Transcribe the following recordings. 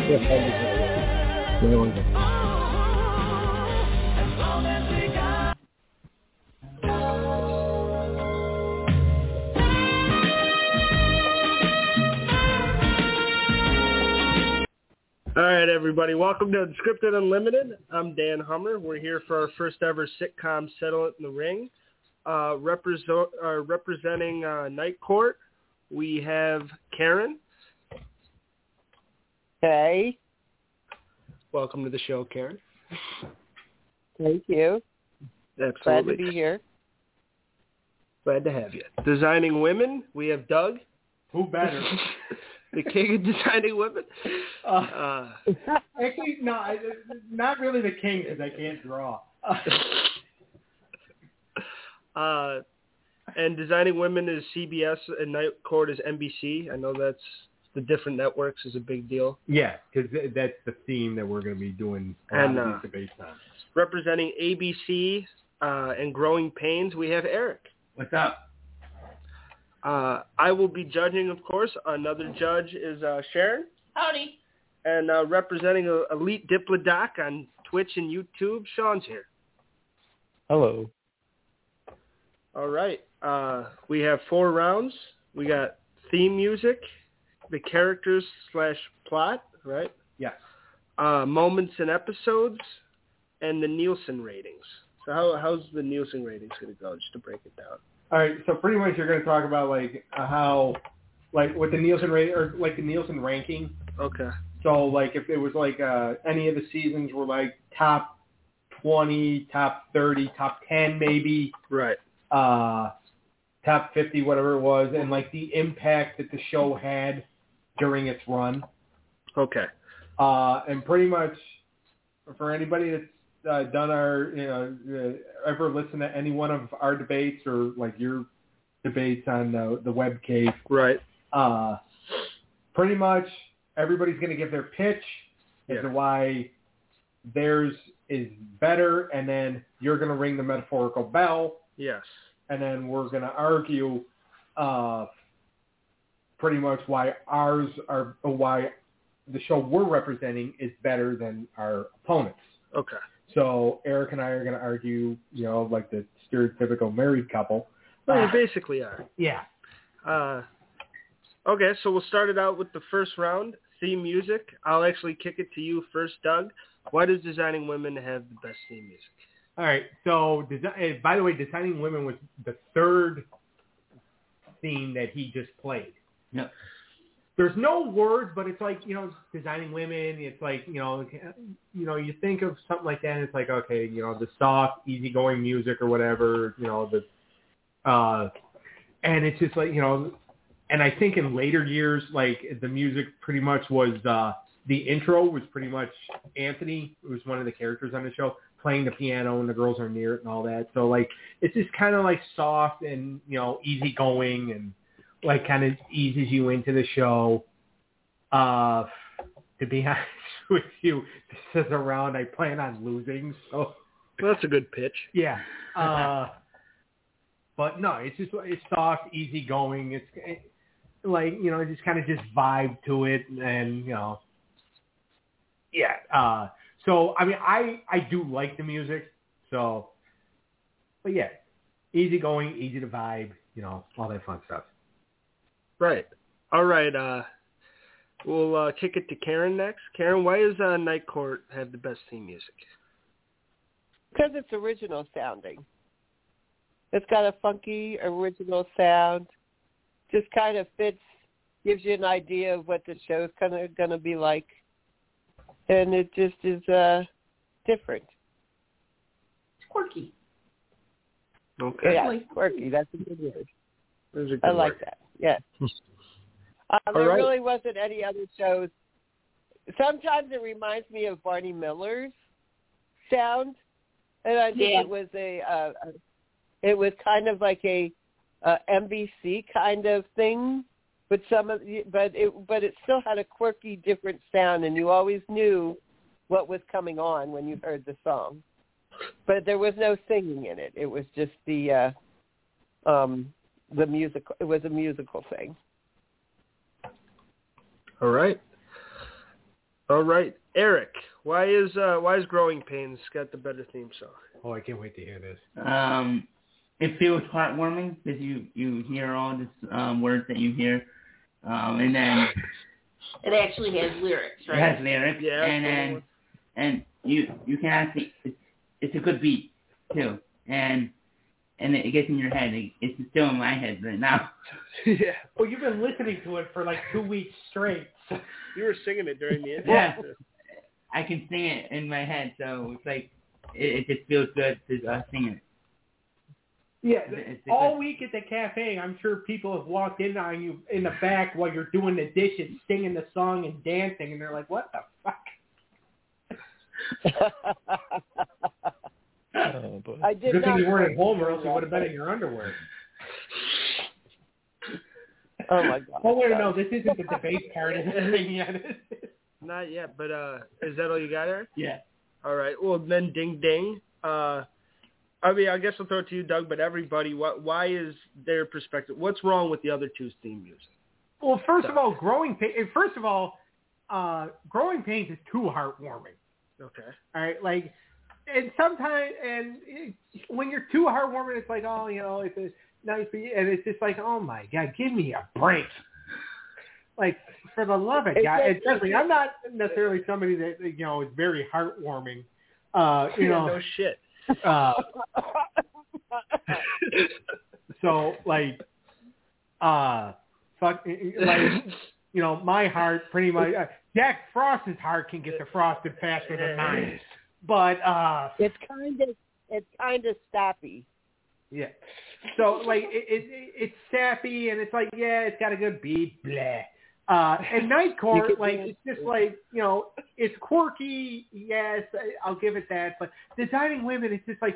All right, everybody. Welcome to Unscripted Unlimited. I'm Dan Hummer. We're here for our first ever sitcom, Settle It in the Ring. Representing Night Court, we have Karen. Hey. Welcome to the show, Karen. Thank you. Absolutely. Glad to be here. Glad to have you. Designing Women, we have Doug. Who better? The king of designing women. Actually, no, not really the king because I can't draw. And Designing Women is CBS and Night Court is NBC. I know that's the different networks is a big deal. Yeah, because that's the theme that we're going to be doing these debates on. Representing ABC and Growing Pains, we have Eric. What's up? I will be judging, of course. Another judge is Sharon. Howdy. And representing Elite Diplodoc on Twitch and YouTube, Sean's here. Hello. All right. We have 4 rounds. We got theme music, the characters / plot, right? Yes. Moments and episodes, and the Nielsen ratings. So how's the Nielsen ratings going to go, just to break it down? All right, so pretty much you're going to talk about how, with the Nielsen rate or the Nielsen ranking. Okay. So if it was any of the seasons were top 20, top 30, top 10 maybe. Right. Top 50, whatever it was, and the impact that the show had during its run. Okay. And pretty much for anybody that's done our, ever listened to any one of our debates or your debates on the web cave. Right. Pretty much everybody's going to give their pitch as to why theirs is better, and then you're going to ring the metaphorical bell. Yes. And then we're going to argue pretty much why why the show we're representing is better than our opponents. Okay. So Eric and I are going to argue, the stereotypical married couple. Well, you basically are. Yeah. Okay, so we'll start it out with the first round, theme music. I'll actually kick it to you first, Doug. Why does Designing Women have the best theme music? All right, so by the way, Designing Women was the third theme that he just played. No. There's no words, but it's Designing Women. It's you think of something like that, and it's okay, the soft, easygoing music or whatever, and it's just and I think in later years, the music pretty much was, the intro was pretty much Anthony, who was one of the characters on the show, playing the piano and the girls are near it and all that. So it's just kind of soft and, easygoing and kind of eases you into the show. To be honest with you, this is a round I plan on losing. So well, that's a good pitch. Yeah. But no, it's soft, easygoing. It's just kind of just vibe to it, and yeah. So I mean, I do like the music. So, but yeah, easygoing, easy to vibe. All that fun stuff. Right. All right. We'll kick it to Karen next. Karen, why does Night Court have the best theme music? Because it's original sounding. It's got a funky, original sound. Just kind of fits, gives you an idea of what the show's kind of going to be like. And it just is different. It's quirky. Okay. Yeah, quirky. That's a good word. I like that. Yeah. There right. really wasn't any other shows. Sometimes it reminds me of Barney Miller's sound, and I think it was kind of like a NBC kind of thing, but it still had a quirky, different sound, and you always knew what was coming on when you heard the song. But there was no singing in it. It was just the musical. It was a musical thing. All right. All right, Eric. Why is Growing Pains got the better theme song? Oh, I can't wait to hear this. It feels heartwarming because you hear all this words that you hear, and then It actually has lyrics, it right? has lyrics, Yeah, and you can actually it's a good beat too, and it gets in your head. It's still in my head right now. Yeah. Well, you've been listening to it for like 2 weeks straight. You were singing it during the intro. Yeah, I can sing it in my head, so it's like it just feels good to sing it. Yeah, It's all week at the cafe, I'm sure people have walked in on you in the back while you're doing the dishes, singing the song and dancing, and they're like, "What the fuck?" Oh, boy. I did Good not thing you weren't at home, know or else you would have been in your underwear. Oh my God! Oh wait, no, this isn't the debate part of the thing yet. Not yet, but is that all you got, Eric? Yeah. All right. Well, then, ding ding. I mean, I guess I'll throw it to you, Doug. But everybody, why is their perspective? What's wrong with the other two's theme music? Well, first of all, Growing Pains is too heartwarming. Okay. All right, like, and sometimes, when you're too heartwarming, it's like, oh, it's a nice, and it's just like, oh my God, give me a break. Like, for the love of God, and trust me, I'm not necessarily somebody that is very heartwarming. No shit. So like, my heart pretty much. Jack Frost's heart can get defrosted faster than mine, but It's kind of sappy. yeah. So like, it's sappy and it's like, yeah, it's got a good beat, blah. And Night Court, like, it's just like, it's quirky, yes, I'll give it that, but Designing Women, it's just like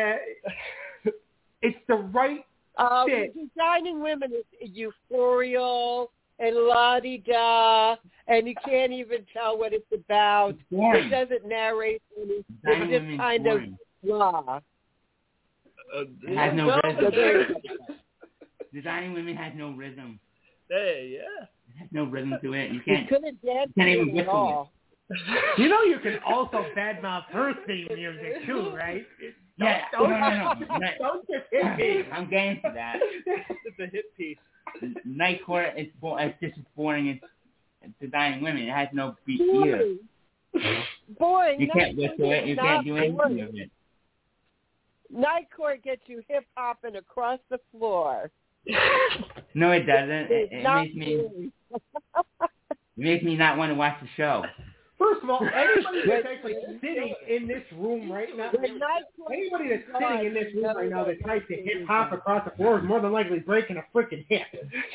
it's the right fit. Designing Women is euphorial and la-di-da, and you can't even tell what it's about. It doesn't narrate anything. It's just kind of blah. It has no rhythm. Designing Women has no rhythm. Hey, yeah. It has no rhythm to it. You couldn't dance can't even at whistle all. You can also badmouth her theme music too, right? Yeah, Don't don't just hit me. I'm getting to that. It's a hit piece. Night Court, it's just as boring as Designing Women. It has no beat either. Boy, You can't whistle it. You can't do anything with it. Night Court gets you hip-hopping across the floor. No, it doesn't. It makes me not want to watch the show. First of all, anybody that's actually sitting in this room right now, anybody that's sitting in this room right now that tries to hip hop across the floor is more than likely breaking a freaking hip.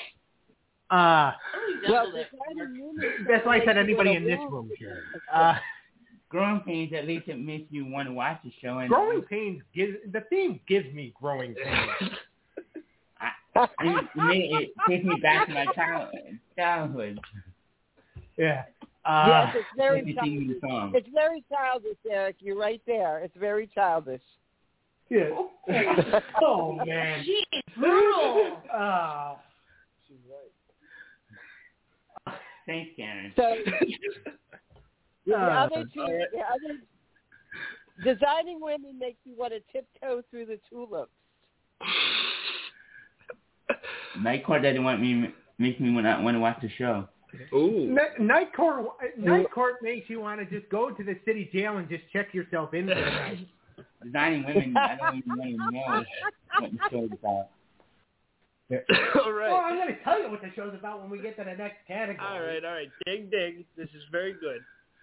That's why I said anybody in this room, sure. Growing Pains, at least it makes you want to watch the show. And Growing Pains the theme gives me growing pains. It takes me back to my childhood. Yeah. Yes, it's very childish. It's very childish, Eric. You're right there. It's very childish. Yeah. Oh man. Jeez, brutal. She's right. Thanks, Karen. So the other Designing Women makes you want to tiptoe through the tulips. Night Court doesn't makes me not want to watch the show. Ooh. Night Court makes you want to just go to the city jail and just check yourself in for the night. Designing Women, I don't even want to know what the show's about. All right. Well, I'm going to tell you what the show's about when we get to the next category. All right. Ding, ding. This is very good.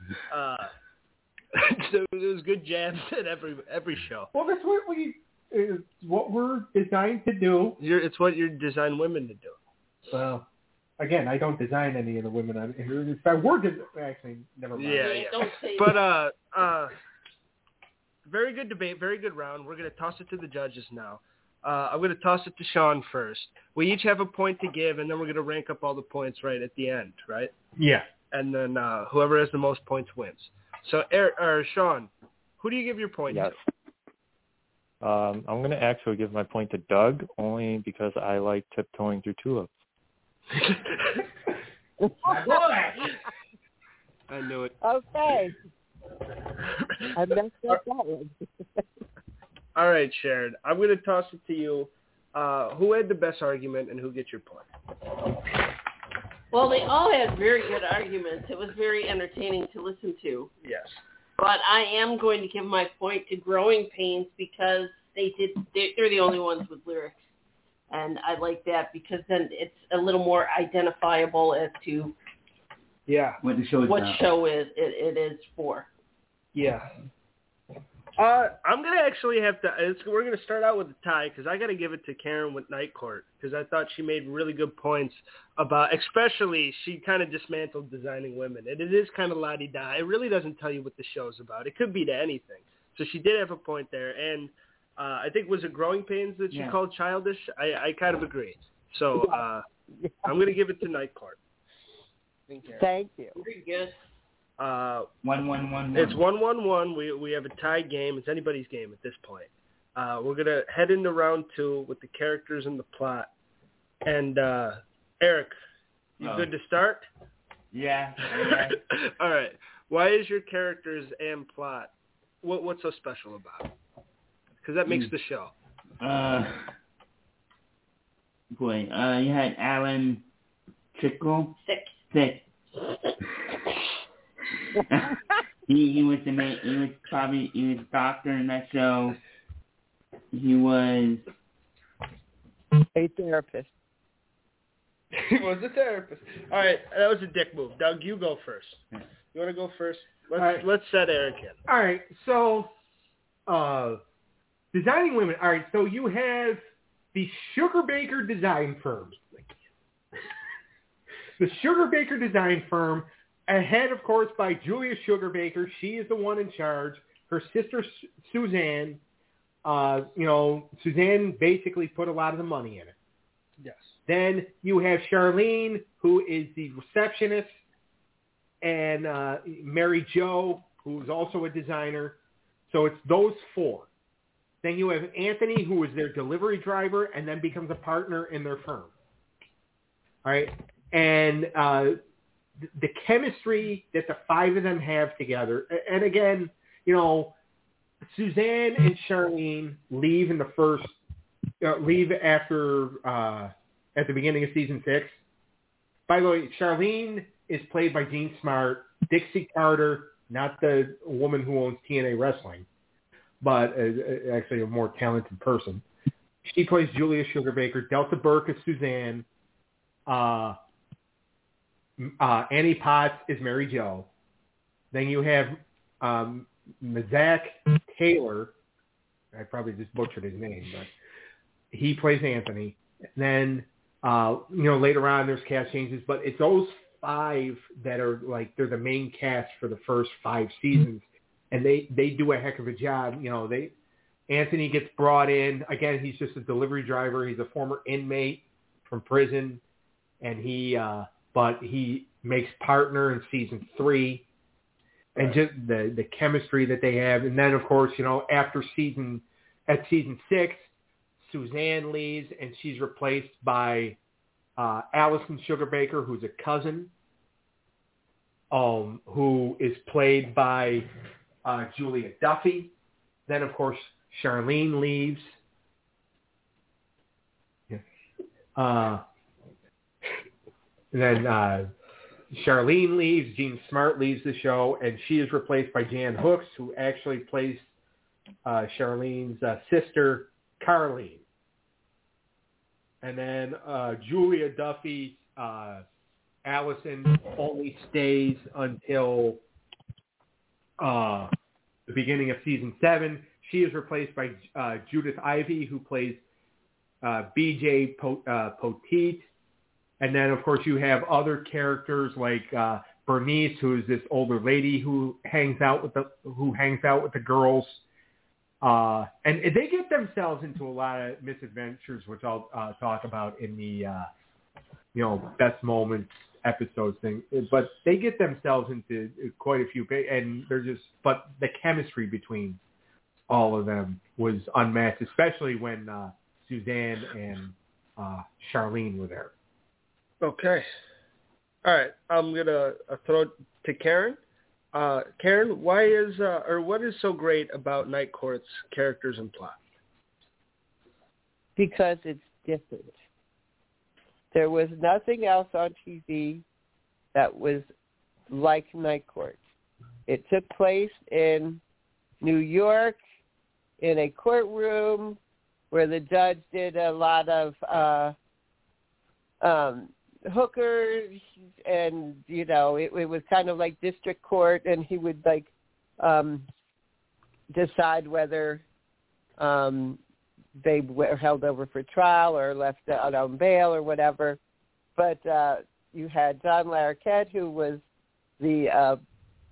So it was good jabs at every show. Well, that's what we're designed to do. It's what you're designed women to do. Well, again, I don't design any of the women on here. If I were to, actually, never mind. Yeah. Don't say But very good debate, very good round. We're going to toss it to the judges now. I'm going to toss it to Sean first. We each have a point to give, and then we're going to rank up all the points right at the end, right? Yeah. And then whoever has the most points wins. So, Sean, who do you give your point to? I'm going to actually give my point to Doug, only because I like tiptoeing through tulips. I knew it. Okay. I messed up that one. All right, Sharon. I'm going to toss it to you. Who had the best argument and who gets your point? Well, they all had very good arguments. It was very entertaining to listen to. Yes. But I am going to give my point to Growing Pains because they're the only ones with lyrics. And I like that because then it's a little more identifiable as to what the show is what about. show it is for. Yeah. I'm going to actually have to we're going to start out with a tie because I got to give it to Karen with Night Court because I thought she made really good points about, especially she kind of dismantled Designing Women. And it is kind of la-di-da. It really doesn't tell you what the show's about. It could be to anything. So she did have a point there. And I think was it Growing Pains that she called childish? I kind of agree. So I'm going to give it to Night Court. Thank you. Very good. 1-1-1-1. It's 1-1-1. We have a tie game. It's anybody's game at this point. We're going to head into round 2 with the characters and the plot. And Eric, you good to start? Yeah. All right. Why is your characters and plot, what's so special about it? Because that makes the show. You had Alan Trickle. Sick. he was the doctor in that show. He was a therapist. He was a therapist. All right, that was a dick move. Doug, you go first. You want to go first? Let's set Eric in. All right, so Designing Women. All right, so you have the Sugar Baker design firm. The Sugar Baker design firm, ahead, of course, by Julia Sugar Baker. She is the one in charge. Her sister, Suzanne, Suzanne basically put a lot of the money in it. Yes. Then you have Charlene, who is the receptionist, and Mary Jo, who is also a designer. So it's those four. Then you have Anthony, who is their delivery driver, and then becomes a partner in their firm. All right? And the chemistry that the five of them have together, and again, Suzanne and Charlene leave in the first, leave after, at the beginning of season 6. By the way, Charlene is played by Jean Smart, Dixie Carter, not the woman who owns TNA Wrestling, but actually a more talented person. She plays Julia Sugar Baker. Delta Burke is Suzanne. Annie Potts is Mary Jo. Then you have Mazak Taylor. I probably just butchered his name, but he plays Anthony. And then, later on there's cast changes, but it's those five that are they're the main cast for the first 5 seasons, and they do a heck of a job. Anthony gets brought in. Again, he's just a delivery driver. He's a former inmate from prison, and but he makes partner in season 3, and just the chemistry that they have. And then, of course, after season 6, Suzanne leaves, and she's replaced by Allison Sugar Baker, who's a cousin, who is played by Julia Duffy. Then, of course, Charlene leaves. And then Charlene leaves. Jean Smart leaves the show, and she is replaced by Jan Hooks, who actually plays Charlene's sister, Carlene. And then Julia Duffy, Allison, only stays until the beginning of season 7. She is replaced by Judith Ivey, who plays BJ Poteet. And then, of course, you have other characters like Bernice, who is this older lady who hangs out with the girls. And they get themselves into a lot of misadventures, which I'll talk about in the best moments episodes thing. But they get themselves into quite a few, and but the chemistry between all of them was unmatched, especially when Suzanne and Charlene were there. Okay. All right. I'm going to throw it to Karen. Karen, why is or what is so great about Night Court's characters and plot? Because it's different. There was nothing else on TV that was like Night Court. It took place in New York in a courtroom where the judge did a lot of hookers, and it was kind of like district court, and he would decide whether they were held over for trial or left out on bail or whatever. But you had John Larroquette, who was the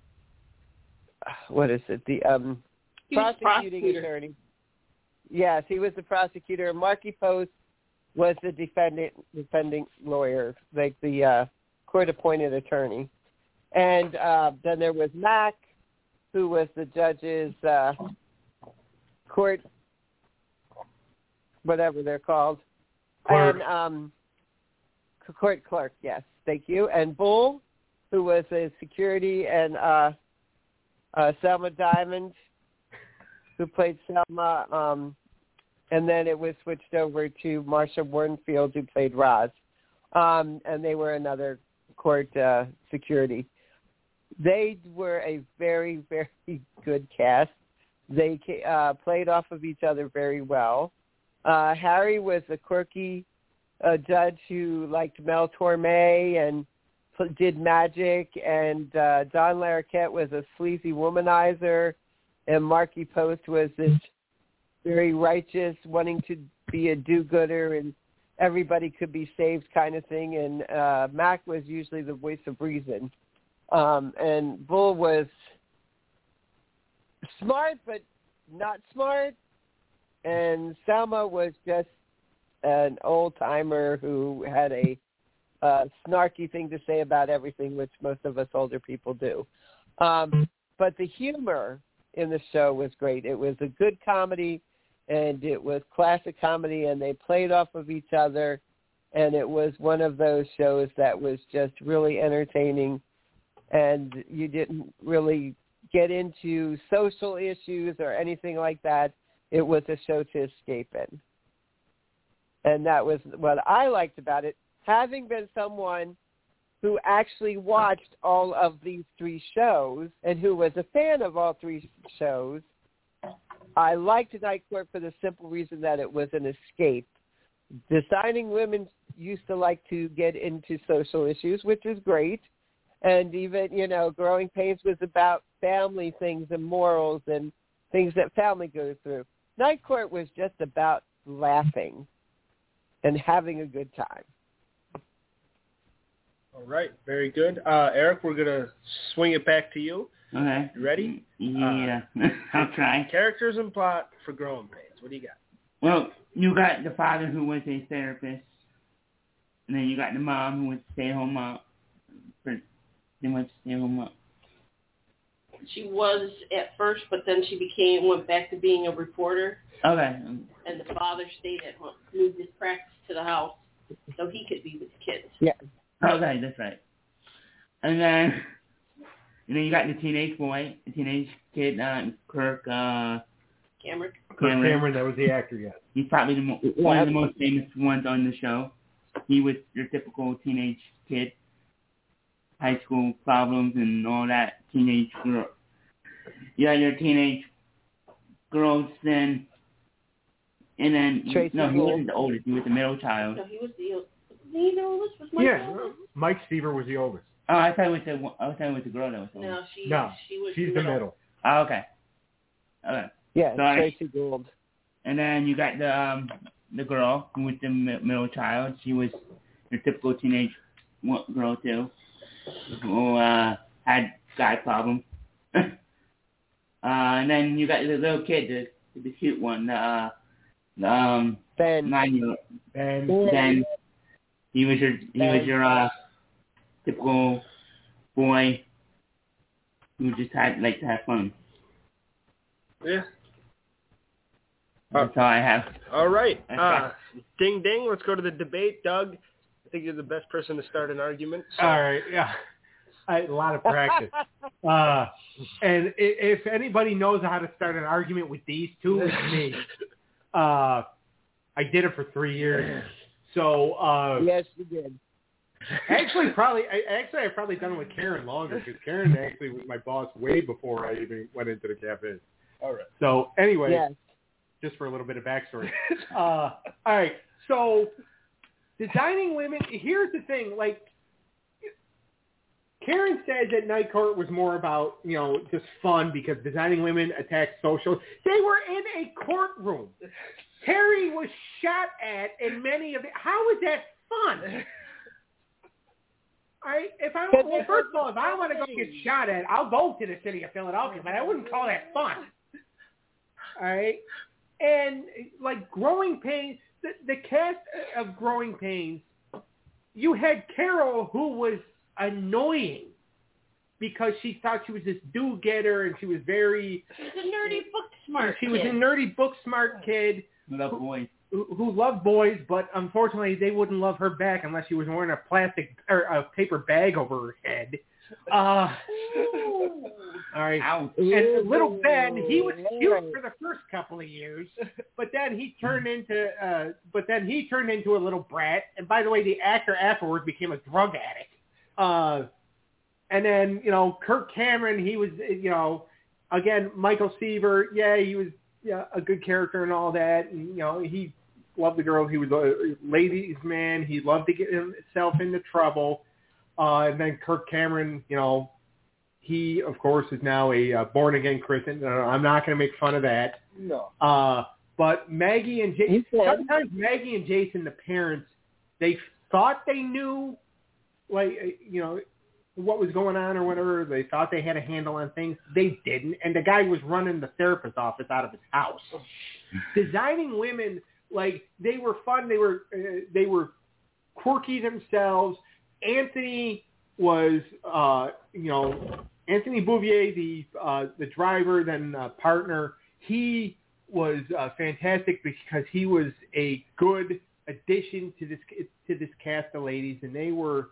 prosecuting attorney. Yes, he was the prosecutor. Marky Post was the defending lawyer, like the court-appointed attorney. And then there was Mac, who was the judge's court, whatever they're called. Clerk. And court clerk, yes, thank you. And Bull, who was a security, and Selma Diamond, who played Selma, and then it was switched over to Marsha Warnfield, who played Roz, and they were another court security. They were a very, very good cast. They played off of each other very well. Harry was a quirky judge who liked Mel Torme and did magic, and John Larroquette was a sleazy womanizer, and Marky Post was this very righteous, wanting to be a do-gooder and everybody could be saved kind of thing, and Mac was usually the voice of reason. And Bull was smart but not smart, and Selma was just an old-timer who had a snarky thing to say about everything, which most of us older people do. But the humor in the show was great. It was a good comedy, and it was classic comedy, and they played off of each other, and it was one of those shows that was just really entertaining, and you didn't really get into social issues or anything like that. It was a show to escape in. And that was what I liked about it. Having been someone who actually watched all of these three shows and who was a fan of all three shows, I liked Night Court for the simple reason that it was an escape. Designing women used to like to get into social issues, which is great. And even, Growing Pains was about family things and morals and things that family goes through. Night Court was just about laughing and having a good time. All right, very good. Eric, we're going to swing it back to you. Okay. You ready? Yeah, I'll try. Characters and plot for Growing Pains. What do you got? Well, you got the father who was a therapist, and then you got the mom who was a stay-at-home mom. Pretty much stay-at-home mom. She was at first, but then she went back to being a reporter. Okay. And the father stayed at home, moved his practice to the house so he could be with the kids. Yeah. Okay, that's right. And then you got the teenage boy, the teenage kid, Kirk. Cameron. Cameron, that was the actor, yes. He's probably one of the most famous ones on the show. He was your typical teenage kid, high school problems and all that. Teenage girl. You had your teenage girls then, and then Tracy he Gould. wasn't the oldest. He was the middle child. No, he was the oldest. Was Mike the oldest? Mike Seaver was the oldest. Oh, I thought it was the girl that was the oldest. No, she was she's the middle. Oh, okay. Okay. Yeah, Sorry. Tracy Gould. And then you got the girl who was the middle child. She was your typical teenage girl too, who had guy problems. And then you got the little kid, the cute one, Ben. 9-year-old. Ben. He was your typical boy who just had like to have fun. Yeah. That's all I have. All right. Ding, ding. Let's go to the debate. Doug, I think you're the best person to start an argument. So. All right, yeah. A lot of practice. And if anybody knows how to start an argument with these two, it's me. I did it for 3 years. So yes, you did. I've probably done it with Karen longer because Karen actually was my boss way before I even went into the cafe. All right. So anyway, Yes. just for a little bit of backstory. All right. So designing women. Here's the thing. Like Karen said that Night Court was more about just fun because designing women attacked social. They were in a courtroom. Harry was shot at in many of it. How is that fun? First of all, if I want to go get shot at, I'll go to the city of Philadelphia, but I wouldn't call that fun. All right? And, like, Growing Pains, the cast of Growing Pains, you had Carol, who was annoying because she thought she was this do-getter, and she was very... She's a nerdy, book-smart kid. She was a nerdy, book-smart kid. Love boys. Who loved boys, but unfortunately they wouldn't love her back unless she was wearing a plastic or a paper bag over her head. All right. Ouch. And little Ben, he was cute for the first couple of years, but then he turned into a little brat. And by the way, the actor afterwards became a drug addict. And then Kirk Cameron, he was again Michael Seaver. Yeah, he was a good character and all that. And he loved the girl. He was a ladies' man. He loved to get himself into trouble. And then Kirk Cameron, he, of course, is now a born-again Christian. I'm not going to make fun of that. No. But Maggie and Jason, sometimes Maggie and Jason, the parents, they thought they knew, what was going on or whatever. They thought they had a handle on things. They didn't. And the guy was running the therapist's office out of his house. Designing women, they were fun. They were quirky themselves. Anthony was, Anthony Bouvier, the driver, then partner. He was fantastic because he was a good addition to this cast of ladies, and they were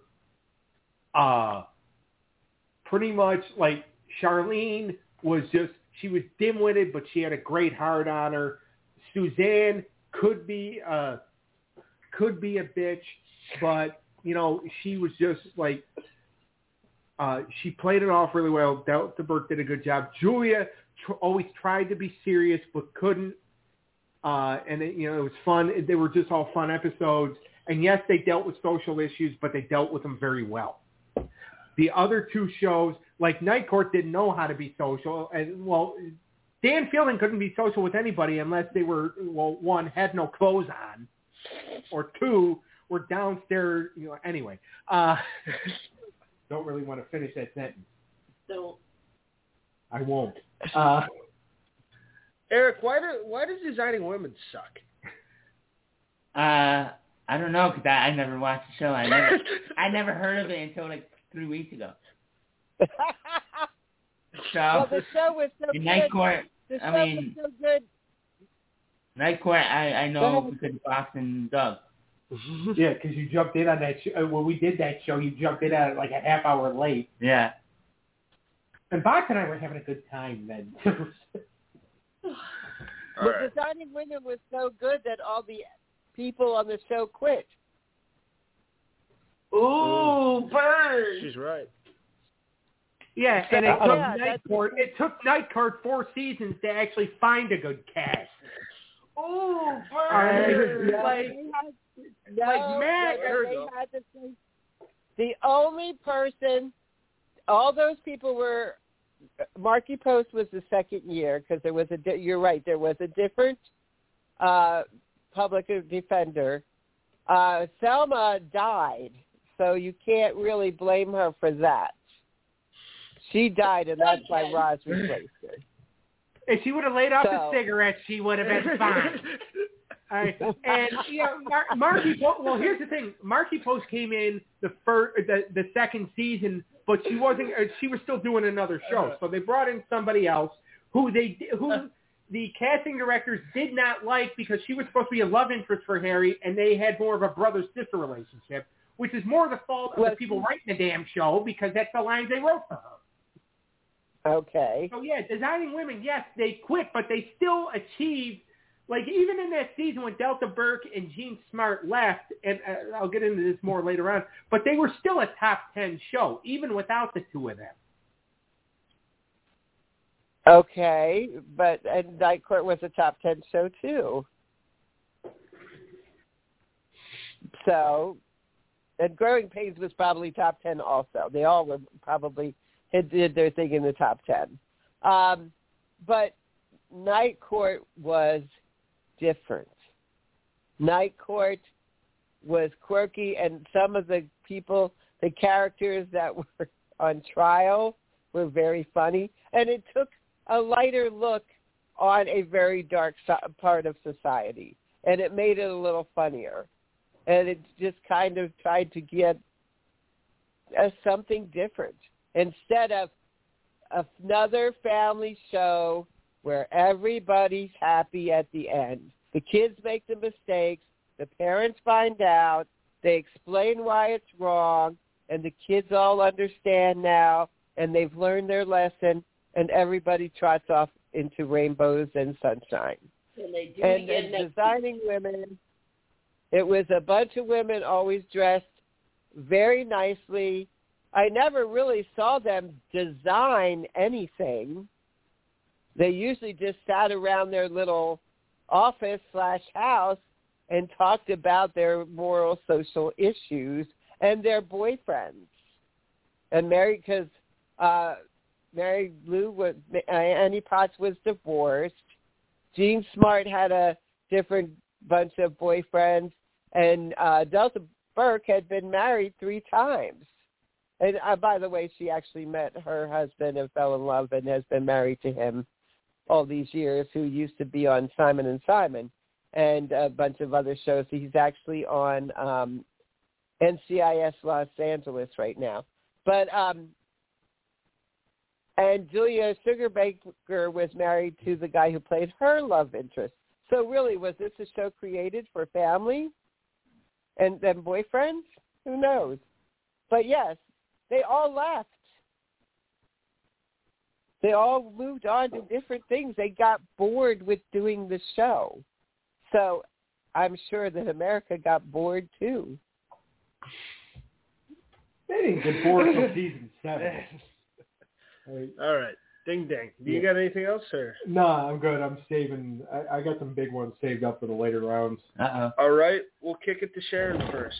pretty much like Charlene was she was dim-witted, but she had a great heart on her. Suzanne could be a bitch, but she was just she played it off really well. Delta Burke did a good job. Julia always tried to be serious but couldn't. And it was fun. They were just all fun episodes. And yes, they dealt with social issues, but they dealt with them very well. The other two shows, like Night Court, didn't know how to be social. And Dan Fielding couldn't be social with anybody unless they were, one, had no clothes on, or two, were downstairs. Anyway, don't really want to finish that sentence. Don't. I won't. Eric, why does designing women suck? I don't know because I never watched the show. I never heard of it until 3 weeks ago. So the show was so good. Night Court. The show was so good. Night Court. I know because of Fox and Doug. Yeah, because you jumped in on that show. When we did that show, you jumped in on it a half hour late. Yeah. And Box and I were having a good time then. The Designing Women was so good that all the people on the show quit. Ooh, burn! She's right. Yeah, and it took Night Court 4 seasons to actually find a good cast. Ooh, burn! The only person, all those people were, Marky Post was the second year because there was you're right, there was a different public defender. Selma died, so you can't really blame her for that. She died, and that's why Roz replaced her. If she would have laid off the cigarettes, she would have been fine. All right. And Marky Post. Well, here's the thing: Marky Post came in the second season, but she wasn't. She was still doing another show, so they brought in somebody else who the casting directors did not like because she was supposed to be a love interest for Harry, and they had more of a brother-sister relationship. which is more the fault of the people writing the damn show because that's the lines they wrote for her. Okay. So, yeah, Designing Women, yes, they quit, but they still achieved, like, even in that season when Delta Burke and Gene Smart left, and I'll get into this more later on, but they were still a top 10 show, even without the two of them. Okay, and Night Court was a top 10 show, too. So, and Growing Pains was probably top 10 also. They all were probably did their thing in the top 10. But Night Court was different. Night Court was quirky, and some of the characters that were on trial were very funny. And it took a lighter look on a very dark part of society, and it made it a little funnier. And it just kind of tried to get something different instead of another family show where everybody's happy at the end. The kids make the mistakes, the parents find out, they explain why it's wrong, and the kids all understand now, and they've learned their lesson, and everybody trots off into rainbows and sunshine. And they do and again next Designing Women, it was a bunch of women always dressed very nicely. I never really saw them design anything. They usually just sat around their little office/house and talked about their moral social issues and their boyfriends. And Mary Lou was, Annie Potts was divorced. Gene Smart had a different bunch of boyfriends, and Delta Burke had been married 3 times. And by the way, she actually met her husband and fell in love and has been married to him all these years, who used to be on Simon and Simon and a bunch of other shows. He's actually on NCIS Los Angeles right now. But and Julia Sugarbaker was married to the guy who played her love interest. So really, was this a show created for family and then boyfriends? Who knows? But yes, they all left. They all moved on to different things. They got bored with doing the show. So I'm sure that America got bored too. They didn't get bored until season 7. All right. Ding dang. Do you got anything else, sir? No, I'm good. I'm saving. I got some big ones saved up for the later rounds. All right. We'll kick it to Sharon first.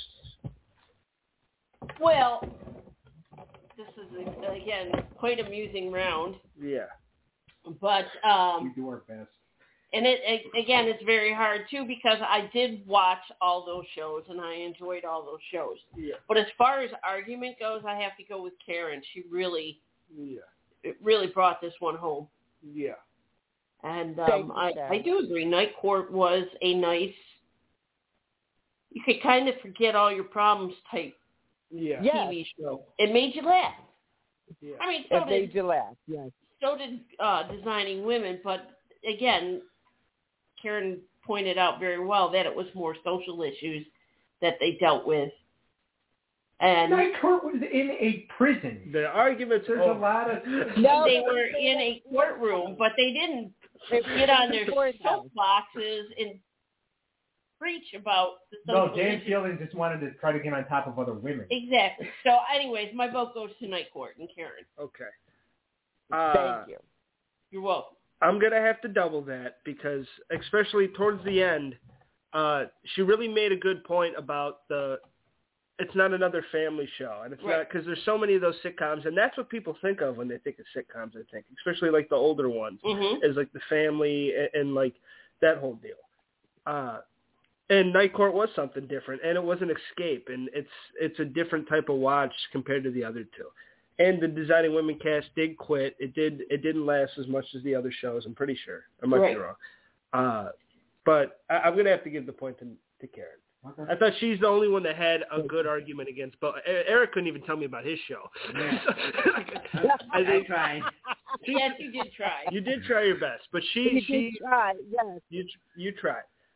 Well, this is, again, quite amusing round. Yeah. But we do our best. And again, it's very hard, too, because I did watch all those shows, and I enjoyed all those shows. Yeah. But as far as argument goes, I have to go with Karen. She really, it really brought this one home. Yeah. And I do agree. Night Court was a nice, you could kind of forget all your problems type TV show. It made you laugh. Yeah. I mean, it made you laugh, yes. So did Designing Women, but again, Karen pointed out very well that it was more social issues that they dealt with. And Night Court was in a prison. The arguments, there's a lot of... they were in a courtroom, but they didn't get on their soapboxes and preach about the social No, Dan issues. Fielding just wanted to try to get on top of other women. Exactly. So anyways, my vote goes to Night Court and Karen. Okay. Thank you. You're welcome. I'm going to have to double that because especially towards the end, she really made a good point about it's not another family show. And it's not because there's so many of those sitcoms. And that's what people think of when they think of sitcoms, I think, especially like the older ones, is like the family and like that whole deal. And Night Court was something different, and it was an escape, and it's a different type of watch compared to the other two. And the Designing Women cast did quit. It didn't last as much as the other shows, I'm pretty sure. I might be wrong. But I'm going to have to give the point to Karen. Okay. I thought she's the only one that had a good argument against both. Eric couldn't even tell me about his show. Yeah. I tried. Yes, you did try. You did try your best, but she did try, yes. You tried.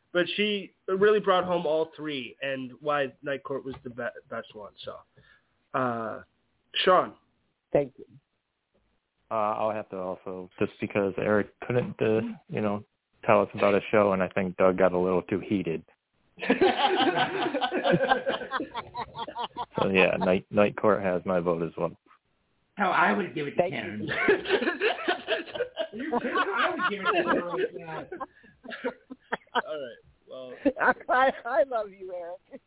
but she really brought home all three, and why Night Court was the best one. So, Sean. Thank you. I'll have to also, just because Eric couldn't, tell us about a show, and I think Doug got a little too heated. So yeah, Night Court has my vote as well. Oh, I would give it to Karen. I would give it to her right now. All right. Well, I love you, Eric.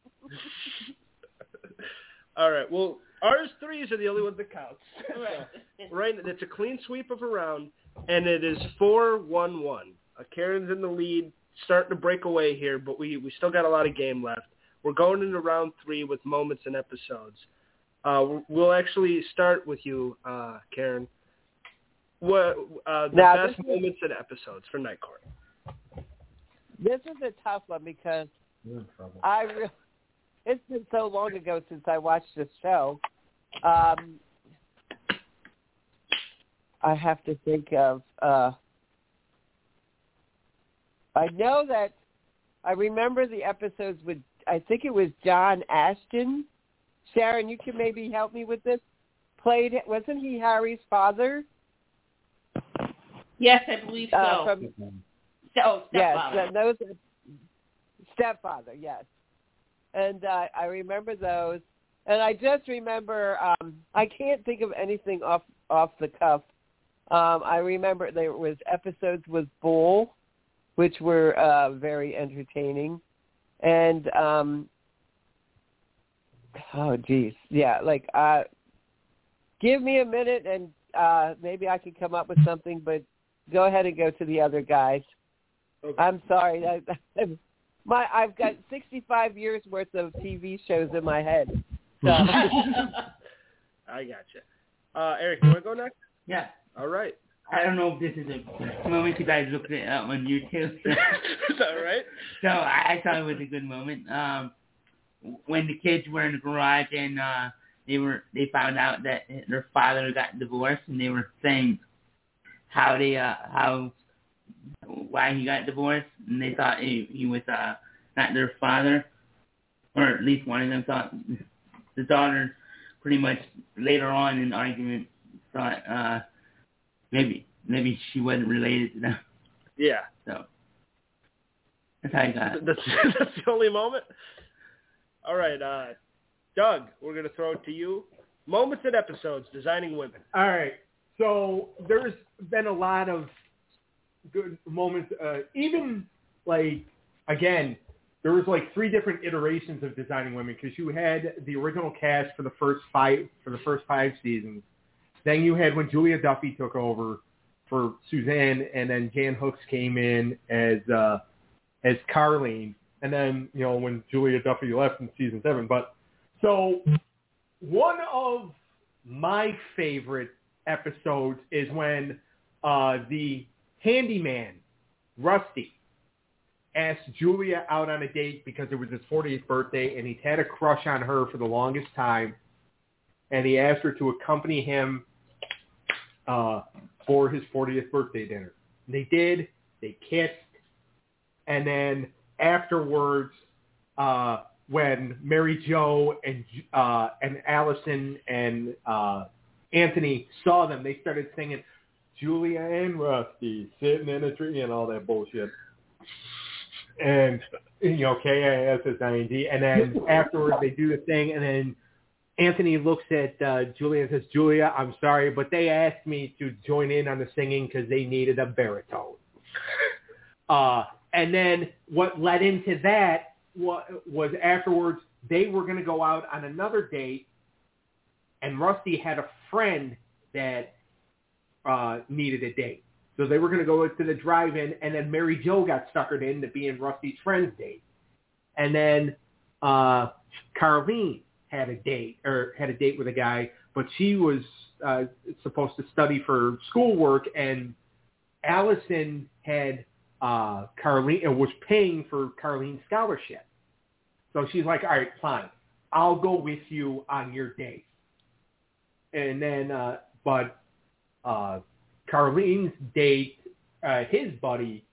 All right. Well, ours threes are the only ones that counts. Right. It's a clean sweep of a round, and it is 4-1-1. Karen's in the lead, starting to break away here, but we still got a lot of game left. We're going into round 3 with moments and episodes. We'll actually start with you, Karen. What the best moments and episodes for Night Court? This is a tough one because it's been so long ago since I watched this show. I have to think of. I know that I remember the episodes with. I think it was John Ashton. Sharon, you can maybe help me with this. Wasn't he Harry's father? Yes, I believe so. Stepfather. Yes, stepfather, yes. And I remember those. And I just remember, I can't think of anything off the cuff. I remember there was episodes with Bull, which were very entertaining. And, oh, geez. Yeah, like, give me a minute and maybe I can come up with something, but go ahead and go to the other guys. Okay. I'm sorry. I've got 65 years worth of TV shows in my head. So. I gotcha. Eric, you want to go next? Yeah. All right. I don't know if this is a moment because I looked it up on YouTube. Is that right? So I thought it was a good moment. When the kids were in the garage and they found out that their father got divorced, and they were saying why he got divorced, and they thought he was not their father, or at least one of them thought. The daughter pretty much later on in the argument thought maybe she wasn't related to them. Yeah. So that's how I got it. That's the only moment? All right, Doug, we're going to throw it to you. Moments and episodes, designing women. All right. So there's been a lot of good moments. Even, like, again, there was like 3 different iterations of designing women, because you had the original cast for the first 5 seasons. Then you had when Julia Duffy took over for Suzanne, and then Jan Hooks came in as Carlene, and then when Julia Duffy left in season 7. But so one of my favorite episodes is when the handyman Rusty asked Julia out on a date because it was his 40th birthday, and he'd had a crush on her for the longest time, and he asked her to accompany him for his 40th birthday dinner. And they did. They kissed. And then afterwards, when Mary Jo and Allison and Anthony saw them, they started singing Julia and Rusty sitting in a tree and all that bullshit. And, KISSIND. And then afterwards, they do the thing, and then Anthony looks at Julia and says, Julia, I'm sorry, but they asked me to join in on the singing because they needed a baritone. And then what led into that was afterwards, they were going to go out on another date, and Rusty had a friend that needed a date. So they were going to go to the drive-in, and then Mary Jo got suckered into being Rusty's friend's date. And then Carlene had a date with a guy, but she was supposed to study for schoolwork, and Allison had Carlene and was paying for Carlene's scholarship. So she's like, all right, fine, I'll go with you on your date. And then, but Carlene's date, his buddy,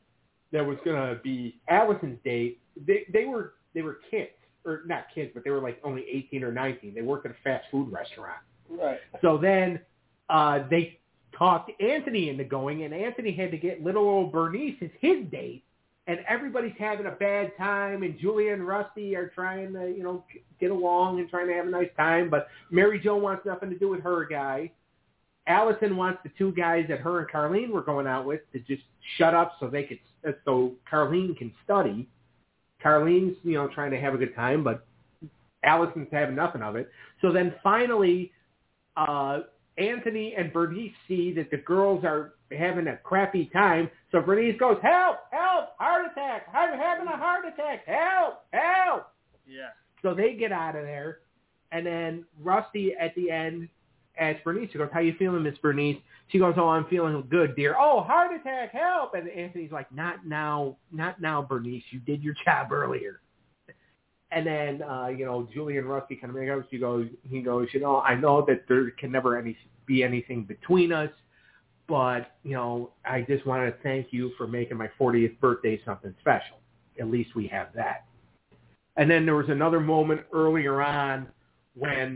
that was going to be Allison's date, they were kids, or not kids, but they were like only 18 or 19. They worked at a fast food restaurant. Right. So then they talked Anthony into going, and Anthony had to get little old Bernice as his date, and everybody's having a bad time, and Julia and Rusty are trying to, get along and trying to have a nice time, but Mary Jo wants nothing to do with her guy. Allison wants the two guys that her and Carlene were going out with to just shut up so Carlene can study. Carlene's, trying to have a good time, but Allison's having nothing of it. So then finally, Anthony and Bernice see that the girls are having a crappy time. So Bernice goes, help, heart attack. I'm having a heart attack. Help. Yeah. So they get out of there. And then Rusty at the end asks Bernice, she goes, how you feeling, Miss Bernice? She goes, oh, I'm feeling good, dear. Oh, heart attack, help. And Anthony's like, not now, Bernice. You did your job earlier. And then, Julia and Rusty kind of make up. He goes, I know that there can never be anything between us, but, I just want to thank you for making my 40th birthday something special. At least we have that. And then there was another moment earlier on when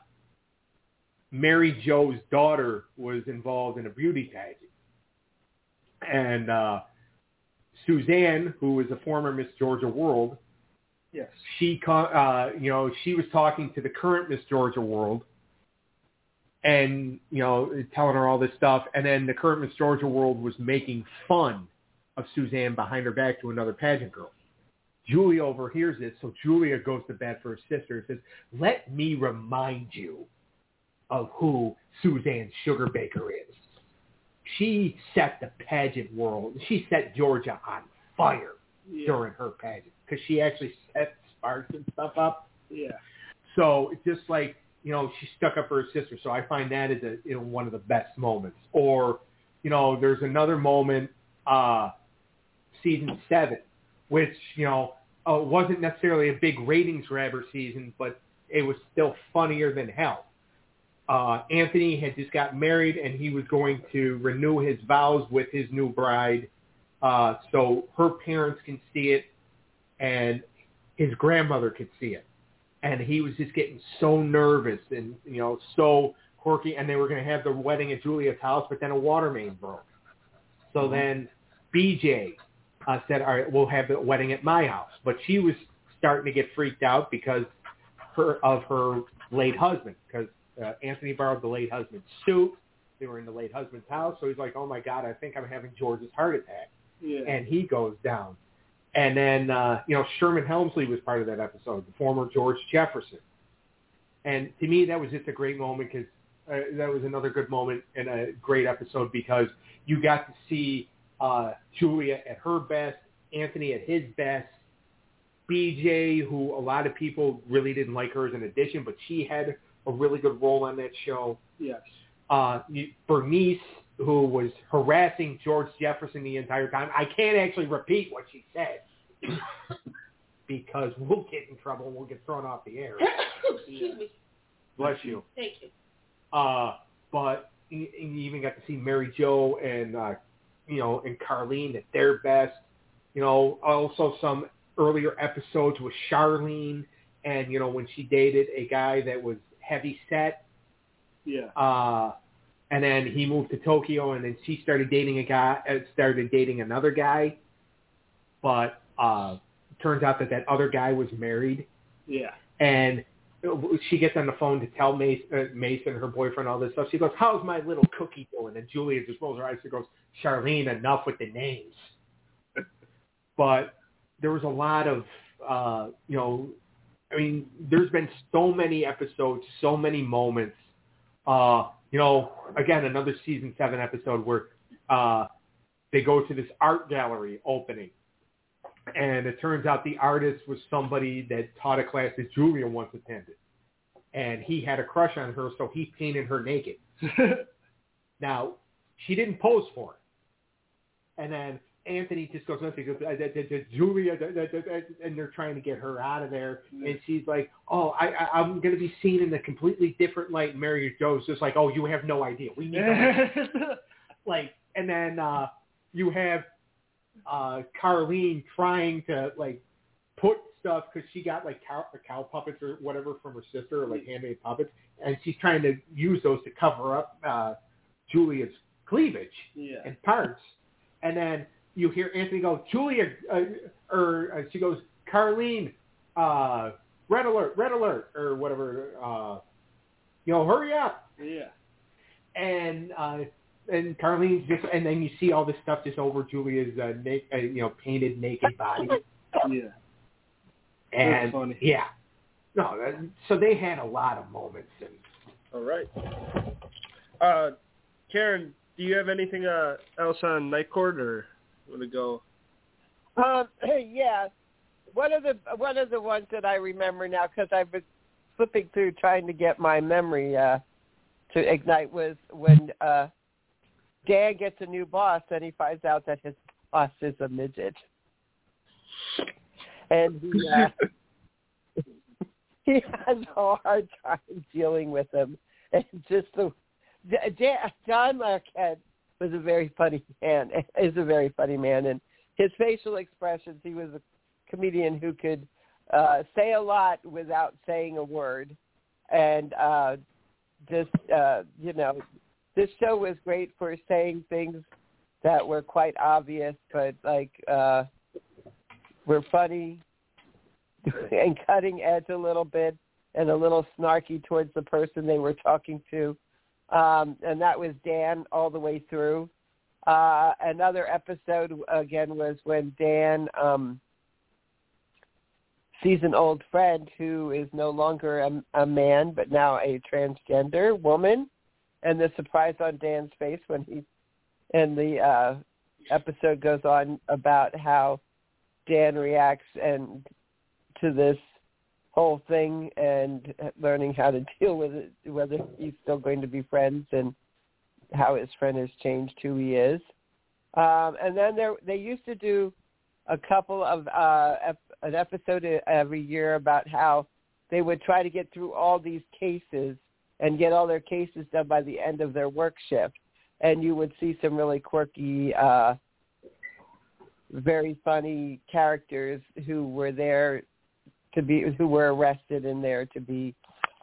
Mary Jo's daughter was involved in a beauty pageant. And Suzanne, who was a former Miss Georgia World, yes, she was talking to the current Miss Georgia World and, telling her all this stuff. And then the current Miss Georgia World was making fun of Suzanne behind her back to another pageant girl. Julia overhears this, so Julia goes to bat for her sister and says, let me remind you of who Suzanne Sugarbaker is. She set the pageant world. She set Georgia on fire during her pageant because she actually set sparks and stuff up. Yeah. So it's just like, she stuck up for her sister. So I find that is one of the best moments. Or, there's another moment, season 7, which, wasn't necessarily a big ratings grabber season, but it was still funnier than hell. Anthony had just got married, and he was going to renew his vows with his new bride, so her parents can see it, and his grandmother could see it. And he was just getting so nervous and, so quirky, and they were going to have the wedding at Julia's house, but then a water main broke. So then BJ said, all right, we'll have the wedding at my house. But she was starting to get freaked out because of her late husband, because Anthony borrowed the late husband's suit. They were in the late husband's house. So he's like, oh, my God, I think I'm having George's heart attack. Yeah. And he goes down. And then, Sherman Helmsley was part of that episode, the former George Jefferson. And to me, that was just a great moment because that was another good moment and a great episode because you got to see Julia at her best, Anthony at his best, BJ, who a lot of people really didn't like her as an addition, but she had a really good role on that show. Yes. Bernice, who was harassing George Jefferson the entire time. I can't actually repeat what she said because we'll get in trouble and we'll get thrown off the air. Excuse me. Bless you. Thank you. But you even got to see Mary Jo and, and Carlene at their best. Also some earlier episodes with Charlene and, when she dated a guy that was heavy set. Yeah. And then he moved to Tokyo, and then she started dating another guy. But turns out that other guy was married. Yeah. And she gets on the phone to tell Mason, her boyfriend, all this stuff. She goes, how's my little cookie doing? And Julia just rolls her eyes and goes, Charlene, enough with the names. But there was a lot of, there's been so many episodes, so many moments. Again, another season 7 episode where they go to this art gallery opening. And it turns out the artist was somebody that taught a class that Julia once attended. And he had a crush on her, so he painted her naked. Now, she didn't pose for it. And then Anthony just goes, Julia, and they're trying to get her out of there. And she's like, oh, I'm going to be seen in a completely different light. And Mary Jo's just like, oh, you have no idea. We need to and then you have Carlene trying to like put stuff because she got like cow puppets or whatever from her sister, or like handmade puppets, and she's trying to use those to cover up Julia's cleavage and parts. And then you hear Anthony go, Julia, she goes, Carlene, red alert, or whatever, hurry up. Yeah. And Carlene's just, and then you see all this stuff just over Julia's, painted naked body. Yeah. And that's funny. Yeah. No, so they had a lot of moments. All right. Karen, do you have anything else on Night Court, or want to go? Yeah. One of the ones that I remember now, because I've been flipping through trying to get my memory to ignite, was when Dan gets a new boss and he finds out that his boss is a midget. And he has a hard time dealing with him. And just John Larroquette was a very funny man. Is a very funny man, and his facial expressions. He was a comedian who could say a lot without saying a word, and this show was great for saying things that were quite obvious, but were funny and cutting edge a little bit and a little snarky towards the person they were talking to. And that was Dan all the way through. Another episode, again, was when Dan sees an old friend who is no longer a man, but now a transgender woman. And the surprise on Dan's face when the episode goes on about how Dan reacts and to this whole thing and learning how to deal with it, whether he's still going to be friends and how his friend has changed who he is. And then they used to do a couple of an episode every year about how they would try to get through all these cases and get all their cases done by the end of their work shift. And you would see some really quirky, very funny characters who were there who were arrested and there to be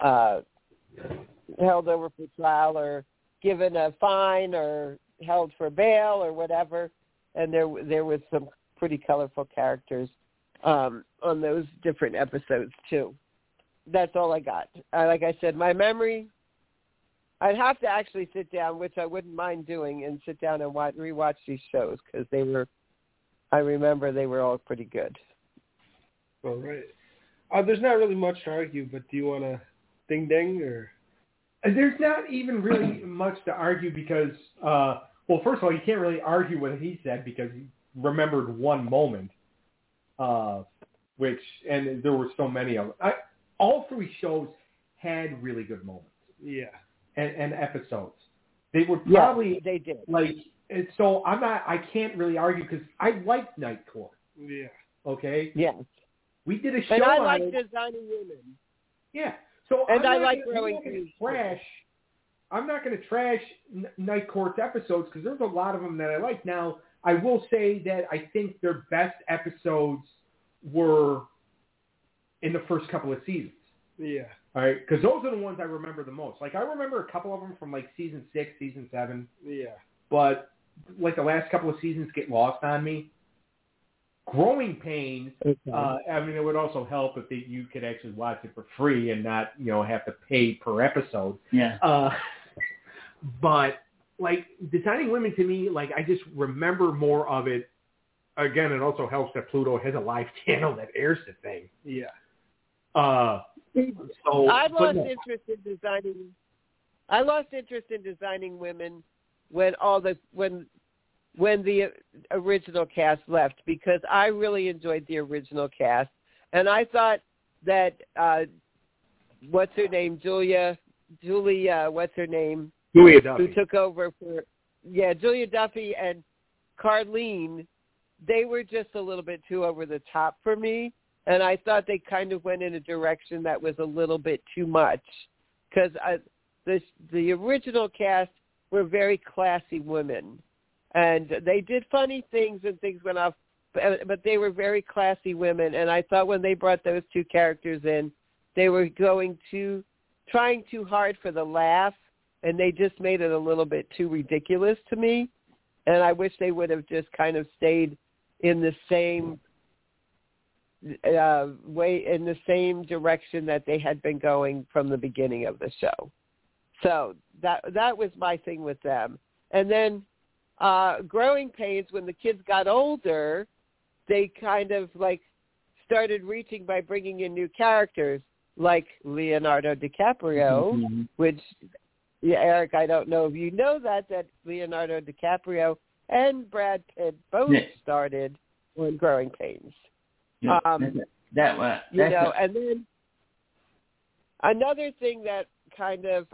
held over for trial or given a fine or held for bail or whatever. And there was some pretty colorful characters on those different episodes too. That's all I got. Like I said, my memory, I'd have to actually sit down, which I wouldn't mind doing, and sit down and rewatch these shows because I remember they were all pretty good. All right. There's not really much to argue, but do you want to ding or? There's not even really much to argue because, first of all, you can't really argue what he said because he remembered one moment, and there were so many of them. All three shows had really good moments. Yeah. And episodes. They were probably they did. So I can't really argue because I liked Night Court. Yeah. Okay? Yes. We did a show and I on like it. Designing Women. Yeah. So and I like growing trash. I'm not going to trash Night Court's episodes because there's a lot of them that I like. Now, I will say that I think their best episodes were in the first couple of seasons. Yeah. All right, because those are the ones I remember the most. I remember a couple of them from season 6, season 7. Yeah. But the last couple of seasons get lost on me. Growing Pains. Okay. It would also help if you could actually watch it for free and not have to pay per episode. Yeah. But Designing Women to me, I just remember more of it. Again, it also helps that Pluto has a live channel that airs the thing. Yeah. I lost interest in Designing Women when the original cast left because I really enjoyed the original cast, and I thought that what's her name, Julia, what's her name, Julia Duffy, who took over for Julia Duffy and Carlene, they were just a little bit too over the top for me. And I thought they kind of went in a direction that was a little bit too much because the original cast were very classy women. And they did funny things and things went off, but they were very classy women. And I thought when they brought those two characters in, they were trying too hard for the laugh, and they just made it a little bit too ridiculous to me. And I wish they would have just kind of stayed in the same way, in the same direction that they had been going from the beginning of the show. So that was my thing with them. And then Growing Pains, when the kids got older, they kind of like started reaching by bringing in new characters like Leonardo DiCaprio, which, Eric, I don't know if you know that Leonardo DiCaprio and Brad Pitt both started on Growing Pains. And then another thing that kind of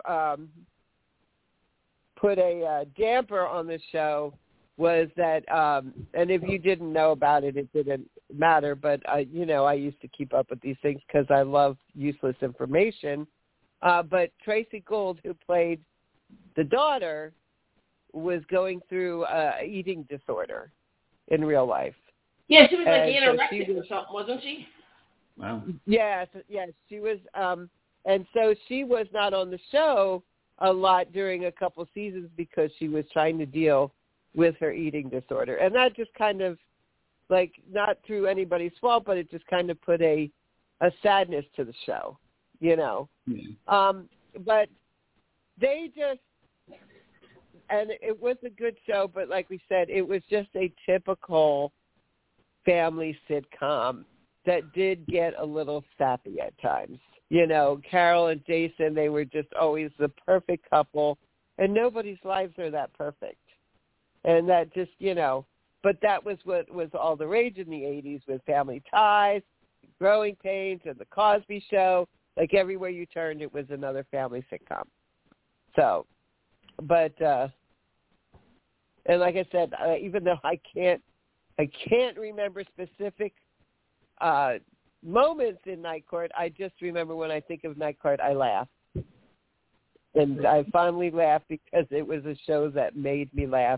put a damper on the show was that, and if you didn't know about it, it didn't matter, but, I used to keep up with these things because I love useless information. But Tracy Gould, who played the daughter, was going through eating disorder in real life. Yeah, she was like anorexic or something, wasn't she? Wow. Yes, she was. And so she was not on the show a lot during a couple seasons because she was trying to deal with her eating disorder. And that just kind of, like, not through anybody's fault, but it just kind of put a sadness to the show, Yeah. But they just, and it was a good show, but like we said, it was just a typical family sitcom that did get a little sappy at times. Carol and Jason, they were just always the perfect couple, and nobody's lives are that perfect. And that just, but that was what was all the rage in the 80s with Family Ties, Growing Pains, and The Cosby Show. Like everywhere you turned, it was another family sitcom. So, but, and like I said, even though I can't remember specific moments in Night Court, I just remember when I think of Night Court, I laugh. And I finally laughed because it was a show that made me laugh.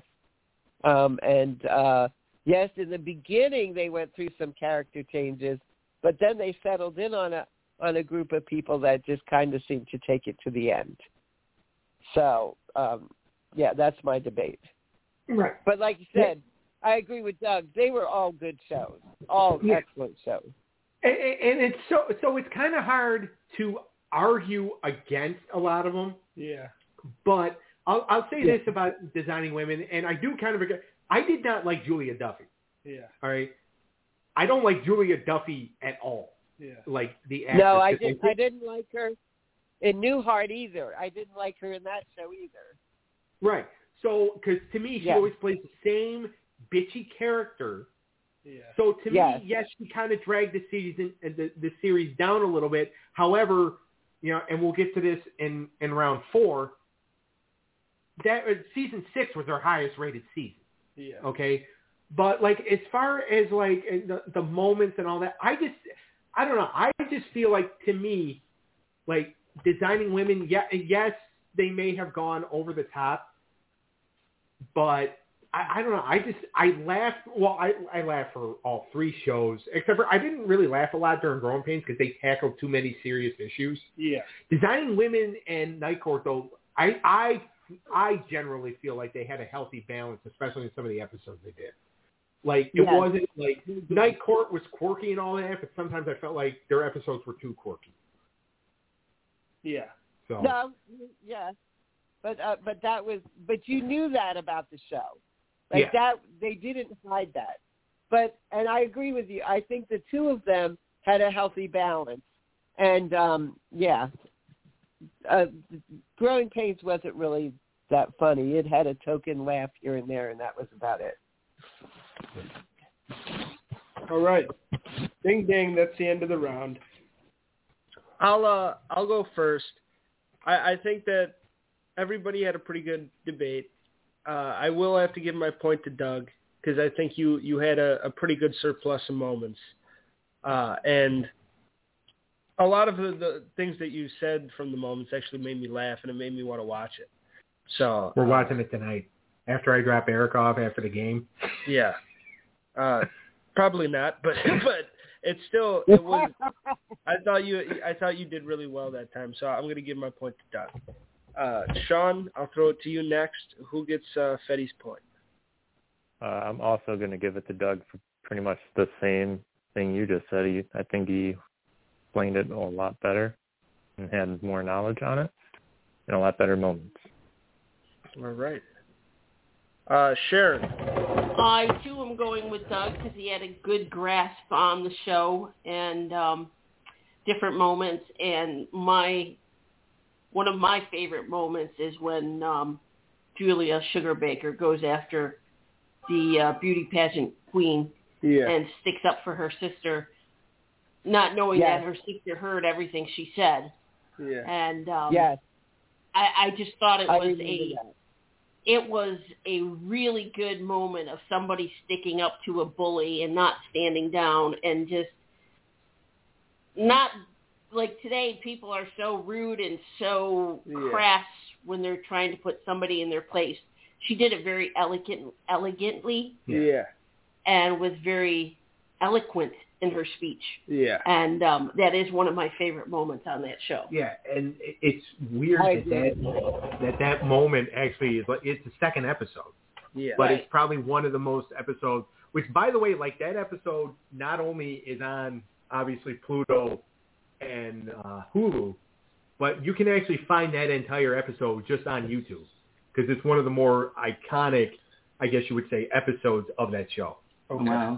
Yes, in the beginning they went through some character changes, but then they settled in on a group of people that just kind of seemed to take it to the end. So, that's my debate. Right. But like you said, I agree with Doug. They were all good shows, all excellent shows. And it's so it's kind of hard to argue against a lot of them. Yeah. But I'll say this about Designing Women, and I do kind of agree. I did not like Julia Duffy. Yeah. All right. I don't like Julia Duffy at all. Yeah. Like the actress. No, I didn't like her in Newhart either. I didn't like her in that show either. Right. So, because to me, she always plays the same bitchy character. Yeah. So to me, yes, she kind of dragged the series down a little bit. However, and we'll get to this in round 4. That season 6 was our highest rated season. Yeah. Okay. But like as far as like the moments and all that, I don't know. I just feel like to me, like Designing Women, yes, they may have gone over the top, but I don't know. I laughed. Well, I laughed for all 3 shows, except for I didn't really laugh a lot during Growing Pains because they tackled too many serious issues. Yeah. Designing Women and Night Court, though, I generally feel like they had a healthy balance, especially in some of the episodes they did. Like, it wasn't like Night Court was quirky and all that, but sometimes I felt like their episodes were too quirky. Yeah. So. No, yeah. But you knew that about the show. Like that, they didn't hide that. And I agree with you. I think the two of them had a healthy balance. And, Growing Pains wasn't really that funny. It had a token laugh here and there, and that was about it. All right. Ding, ding. That's the end of the round. I'll go first. I think that everybody had a pretty good debate. I will have to give my point to Doug because I think you had a pretty good surplus of moments. And a lot of the things that you said from the moments actually made me laugh, and it made me want to watch it. So we're watching it tonight. after I drop Eric off after the game? Yeah. Probably not, but it's still it was. I thought you did really well that time, so I'm going to give my point to Doug. Sean, I'll throw it to you next. Who gets Fetty's point? I'm also going to give it to Doug for pretty much the same thing you just said. I think he explained it a lot better and had more knowledge on it and a lot better moments. All right. Sharon. I, too, am going with Doug because he had a good grasp on the show and different moments. And one of my favorite moments is when Julia Sugarbaker goes after the beauty pageant queen and sticks up for her sister, not knowing that her sister heard everything she said. Yeah. And I just thought it was a really good moment of somebody sticking up to a bully and not standing down and just not like today people are so rude and so crass when they're trying to put somebody in their place. She did it very elegantly and was very eloquent in her speech. Yeah. And that is one of my favorite moments on that show. Yeah, and it's weird that moment actually is it's the second episode. Yeah. But it's probably one of the most episodes, which, by the way, like that episode not only is on, obviously, Pluto and Hulu, but you can actually find that entire episode just on YouTube because it's one of the more iconic, I guess you would say, episodes of that show. Okay. Wow.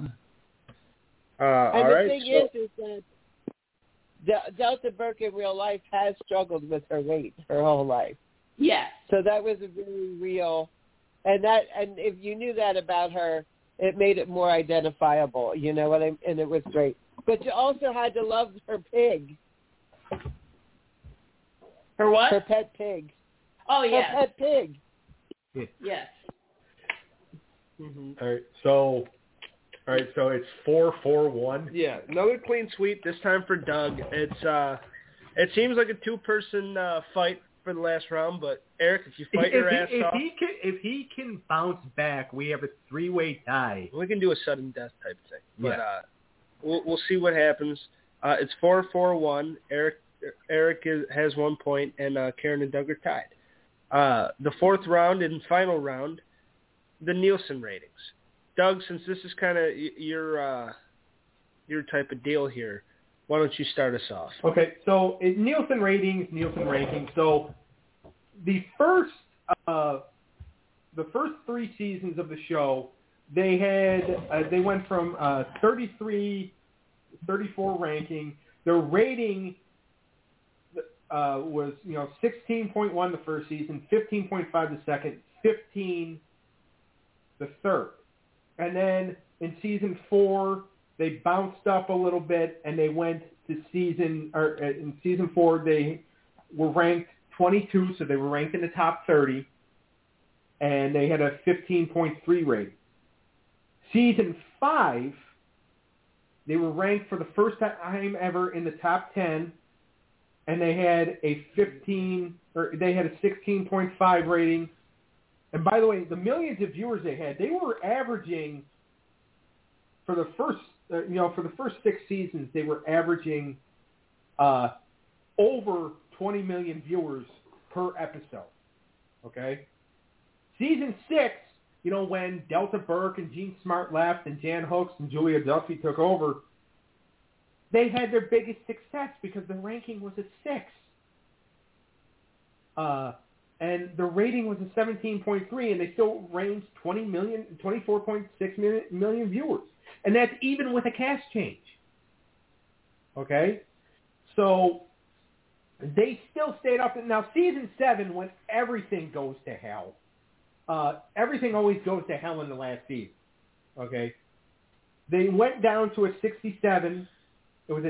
And the thing is that Delta Burke in real life has struggled with her weight her whole life. Yes. So that was a very real, and if you knew that about her, it made it more identifiable. You know what and it was great. But you also had to love her pig. Her what? Her pet pig. Oh yeah. Her pet pig. Yes. Mm-hmm. All right, so it's 4-4-1. Yeah, another clean sweep, this time for Doug. It seems like a two-person fight for the last round, but Eric, if you fight your ass off... If he can bounce back, we have a three-way tie. We can do a sudden death type thing, but we'll see what happens. It's 4-4-1. Eric has 1 point, and Karen and Doug are tied. The fourth round and final round, the Nielsen ratings. Doug, since this is kind of your type of deal here, why don't you start us off? Okay, so Nielsen ratings, Nielsen rankings. So the first 3 seasons of the show, they went from 33, 34 ranking. Their rating was 16.1 the first season, 15.5 the second, 15 the third. And then in season 4, they bounced up a little bit, and they went to in season 4, they were ranked 22, so they were ranked in the top 30, and they had a 15.3 rating. Season 5, they were ranked for the first time ever in the top 10, and they had a 16.5 rating. And by the way, the millions of viewers they were averaging for the first 6 seasons, they were averaging over 20 million viewers per episode. Okay, season 6, when Delta Burke and Gene Smart left and Jan Hooks and Julia Duffy took over, they had their biggest success because the ranking was at 6. And the rating was a 17.3, and they still ranged 24.6 million viewers. And that's even with a cast change. Okay? So they still stayed up. Now, season 7, when everything goes to hell, everything always goes to hell in the last season. Okay? They went down to a 67. It was a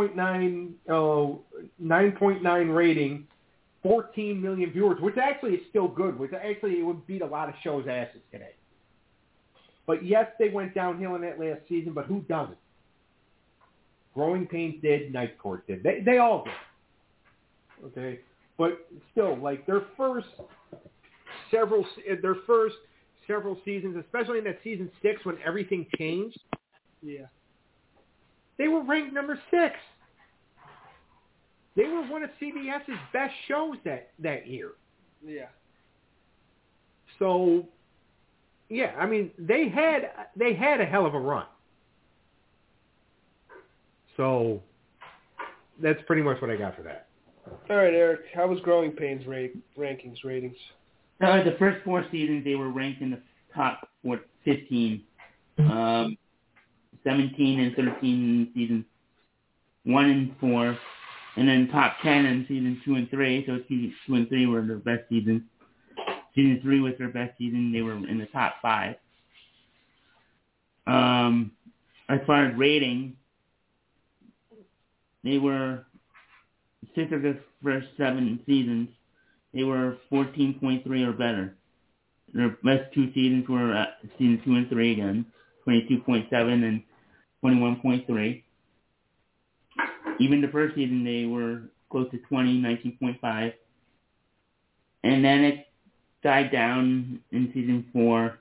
9.9 rating. 14 million viewers, which actually is still good, which actually it would beat a lot of shows' asses today. But yes, they went downhill in that last season, but who doesn't? Growing Pains did, Night Court did. They all did. Okay? But still, like their first several seasons, especially in that season 6 when everything changed. Yeah. They were ranked number 6. They were one of CBS's best shows that year. Yeah. So, yeah, I mean, they had a hell of a run. So, that's pretty much what I got for that. All right, Eric. How was Growing Pains ratings? The first 4 seasons, they were ranked in the top 15. 17 and 13 seasons 1 and 4. And then top 10 in season 2 and 3. So season 2 and 3 were their best seasons. Season 3 was their best season. They were in the top 5. As far as rating, they were 6 of the first 7 seasons. They were 14.3 or better. Their best 2 seasons were season 2 and 3 again, 22.7 and 21.3. Even the first season, they were close to 20, 19.5. And then it died down in season 4,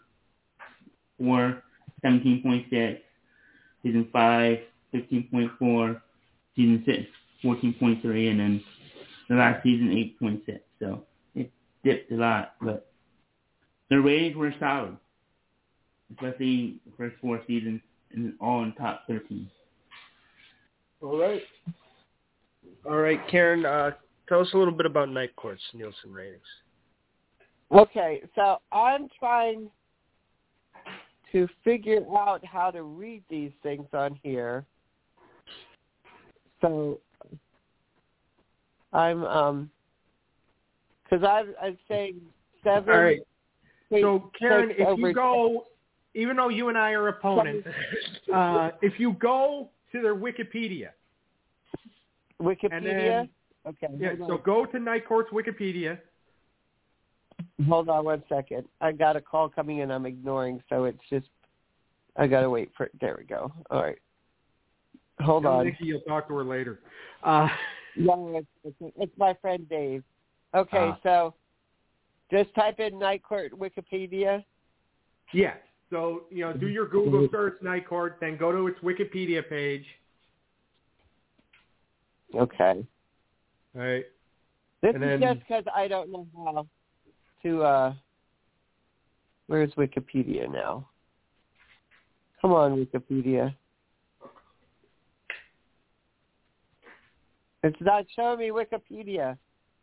17.6. Season 5, 15.4. Season 6, 14.3. And then the last season, 8.6. So it dipped a lot. But their ratings were solid, especially the first 4 seasons, and all in top 13. All right, Karen, tell us a little bit about Night Court's Nielsen ratings. Okay, so I'm trying to figure out how to read these things on here. So I'm because I'm saying 7. All right. 8, So, Karen, 6 if you over go, even though you and I are opponents, if you go to their Wikipedia. And then, okay. Yeah, so go to Night Court's Wikipedia. Hold on 1 second. I got a call coming in I'm ignoring, so it's just, I got to wait for it. There we go. All right. Hold on. Nikki, you'll talk to her later. No, it's my friend Dave. Okay, so just type in Night Court Wikipedia. Yeah. So, do your Google search, Night Court, then go to its Wikipedia page. Okay. All right. This is just because I don't know how to, where's Wikipedia now? Come on, Wikipedia. It's not showing me Wikipedia.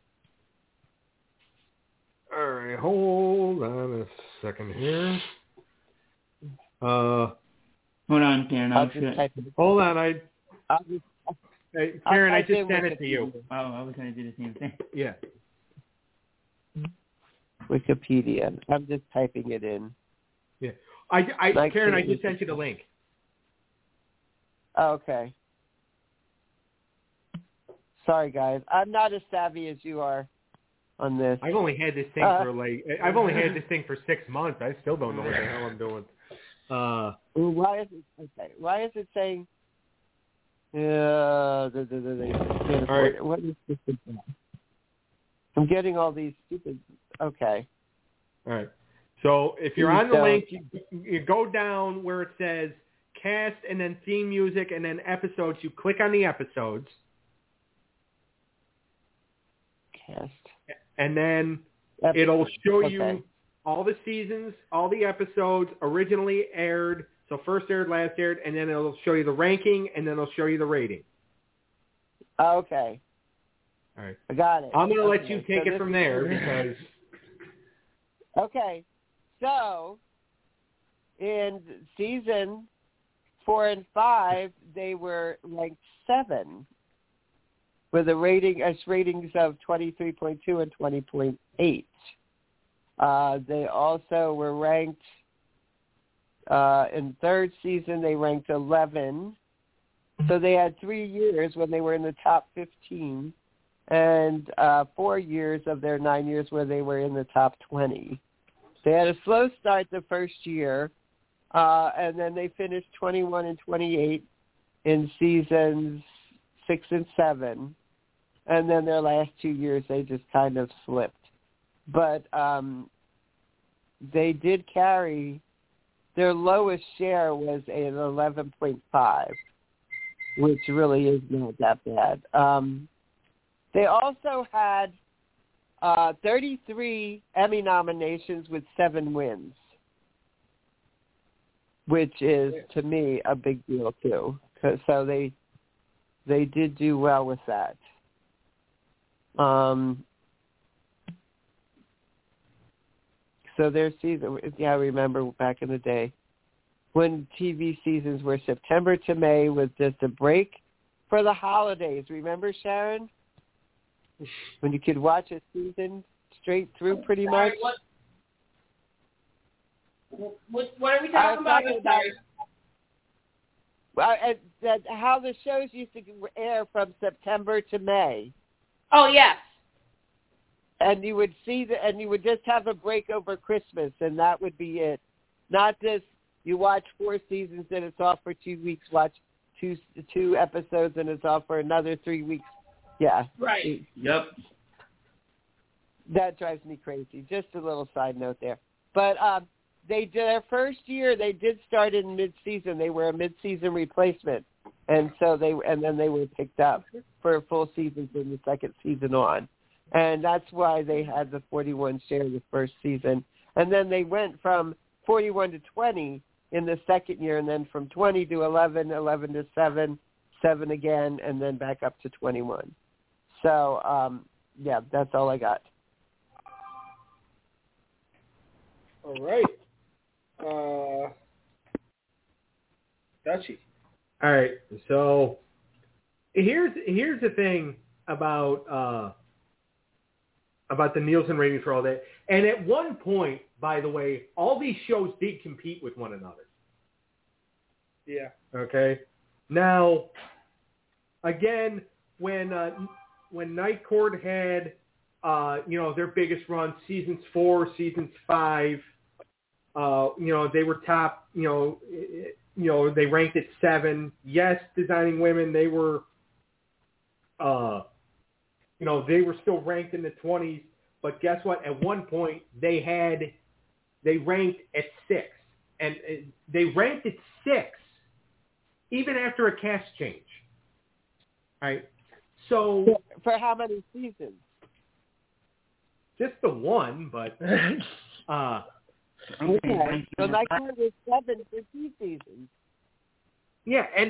All right, hold on a second here. Hold on, Karen. Hold on, Karen, I just sent it to you. Oh, I was going to do the same thing. Yeah. Wikipedia. I'm just typing it in. Yeah. Karen, I just sent you the link. Oh, okay. Sorry, guys. I'm not as savvy as you are on this. I've only had this thing for 6 months. I still don't know what the hell I'm doing. Why is it saying? All right. What is this? I'm getting all these stupid. Okay. All right. So if you're on the link, you go down where it says cast and then theme music and then episodes. You click on the episodes. Cast. And then it'll show you all the seasons, all the episodes originally aired. So first aired, last aired, and then it'll show you the ranking, and then it'll show you the rating. Okay. All right. I got it. I'm going to let you take it from there because... Okay. So, in season 4 and 5, they were ranked 7 with ratings of 23.2 and 20.8. They also were ranked in third season. They ranked 11. So they had 3 years when they were in the top 15, and 4 years of their 9 years where they were in the top 20. They had a slow start the first year, and then they finished 21 and 28 in seasons 6 and 7. And then their last 2 years, they just kind of slipped. But they did carry. Their lowest share was an 11.5, which really is not that bad. They also had 33 Emmy nominations with 7 wins, which is, to me, a big deal, too. So they did do well with that. So their season, I remember back in the day when TV seasons were September to May with just a break for the holidays. Remember, Sharon? When you could watch a season straight through pretty much? What are we talking about? How the shows used to air from September to May. Oh, yes. And you would and you would just have a break over Christmas, and that would be it. Not just you watch 4 seasons and it's off for 2 weeks. Watch two episodes and it's off for another 3 weeks. Yeah. Right. Yep. That drives me crazy. Just a little side note there. But they did their first year. They did start in mid-season. They were a mid-season replacement, and then they were picked up for a full season from the second season on. And that's why they had the 41 share the first season. And then they went from 41 to 20 in the second year, and then from 20 to 11, 11 to 7, 7 again, and then back up to 21. So, yeah, that's all I got. All right. Dutchie. All right. So here's the thing about the Nielsen ratings for all that. And at one point, by the way, all these shows did compete with one another. Yeah. Okay. Now, again, when Night Court had their biggest run, seasons 4, seasons 5, they were top. They ranked at 7. Yes, Designing Women, they were. They were still ranked in the 20s, but guess what? At one point, they ranked at 6, and they ranked at 6 even after a cast change. All right. So for how many seasons? Just the one, but okay. So Night Court was 7 for 2 seasons. Yeah, and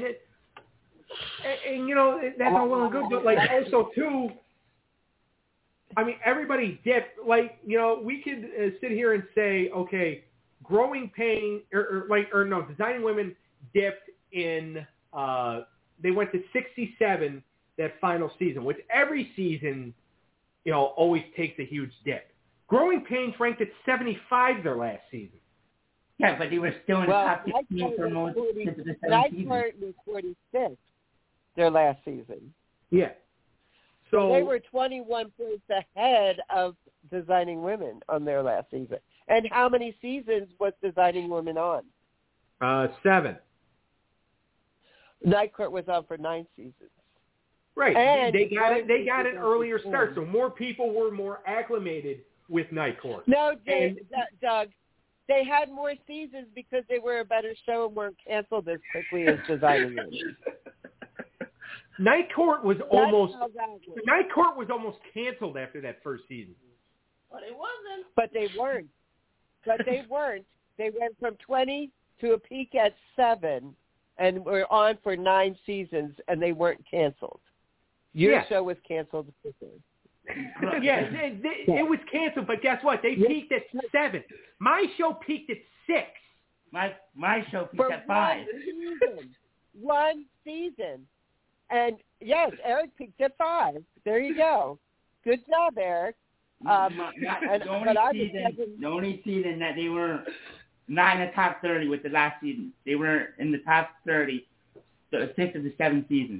that's all well and good, but like also too. I mean, everybody dipped. Like, we could sit here and say, okay, Growing Pain, Designing Women dipped in. They went to 67 that final season, which every season, always takes a huge dip. Growing Pains ranked at 75 their last season. Yeah, but they were still in the top 15 for most of the 7 seasons. Night Court was 46 their last season. Yeah. So they were 21 points ahead of Designing Women on their last season. And how many seasons was Designing Women on? 7. Night Court was on for 9 seasons. Right. And they got an earlier start, so more people were more acclimated with Night Court. No, Doug, they had more seasons because they were a better show and weren't canceled as quickly as Designing Women. Night Court was almost canceled after that first season. But it wasn't. But they weren't. They went from 20 to a peak at 7 and were on for 9 seasons, and they weren't canceled. Your show was canceled quickly. Yeah, it was canceled, but guess what? They peaked at 7. My show peaked at 6. My show peaked at 5. One season. And, yes, Eric peaked at 5. There you go. Good job, Eric. The only season that they were not in the top 30 was the last season. They were in the top 30, the 6 of the 7 seasons.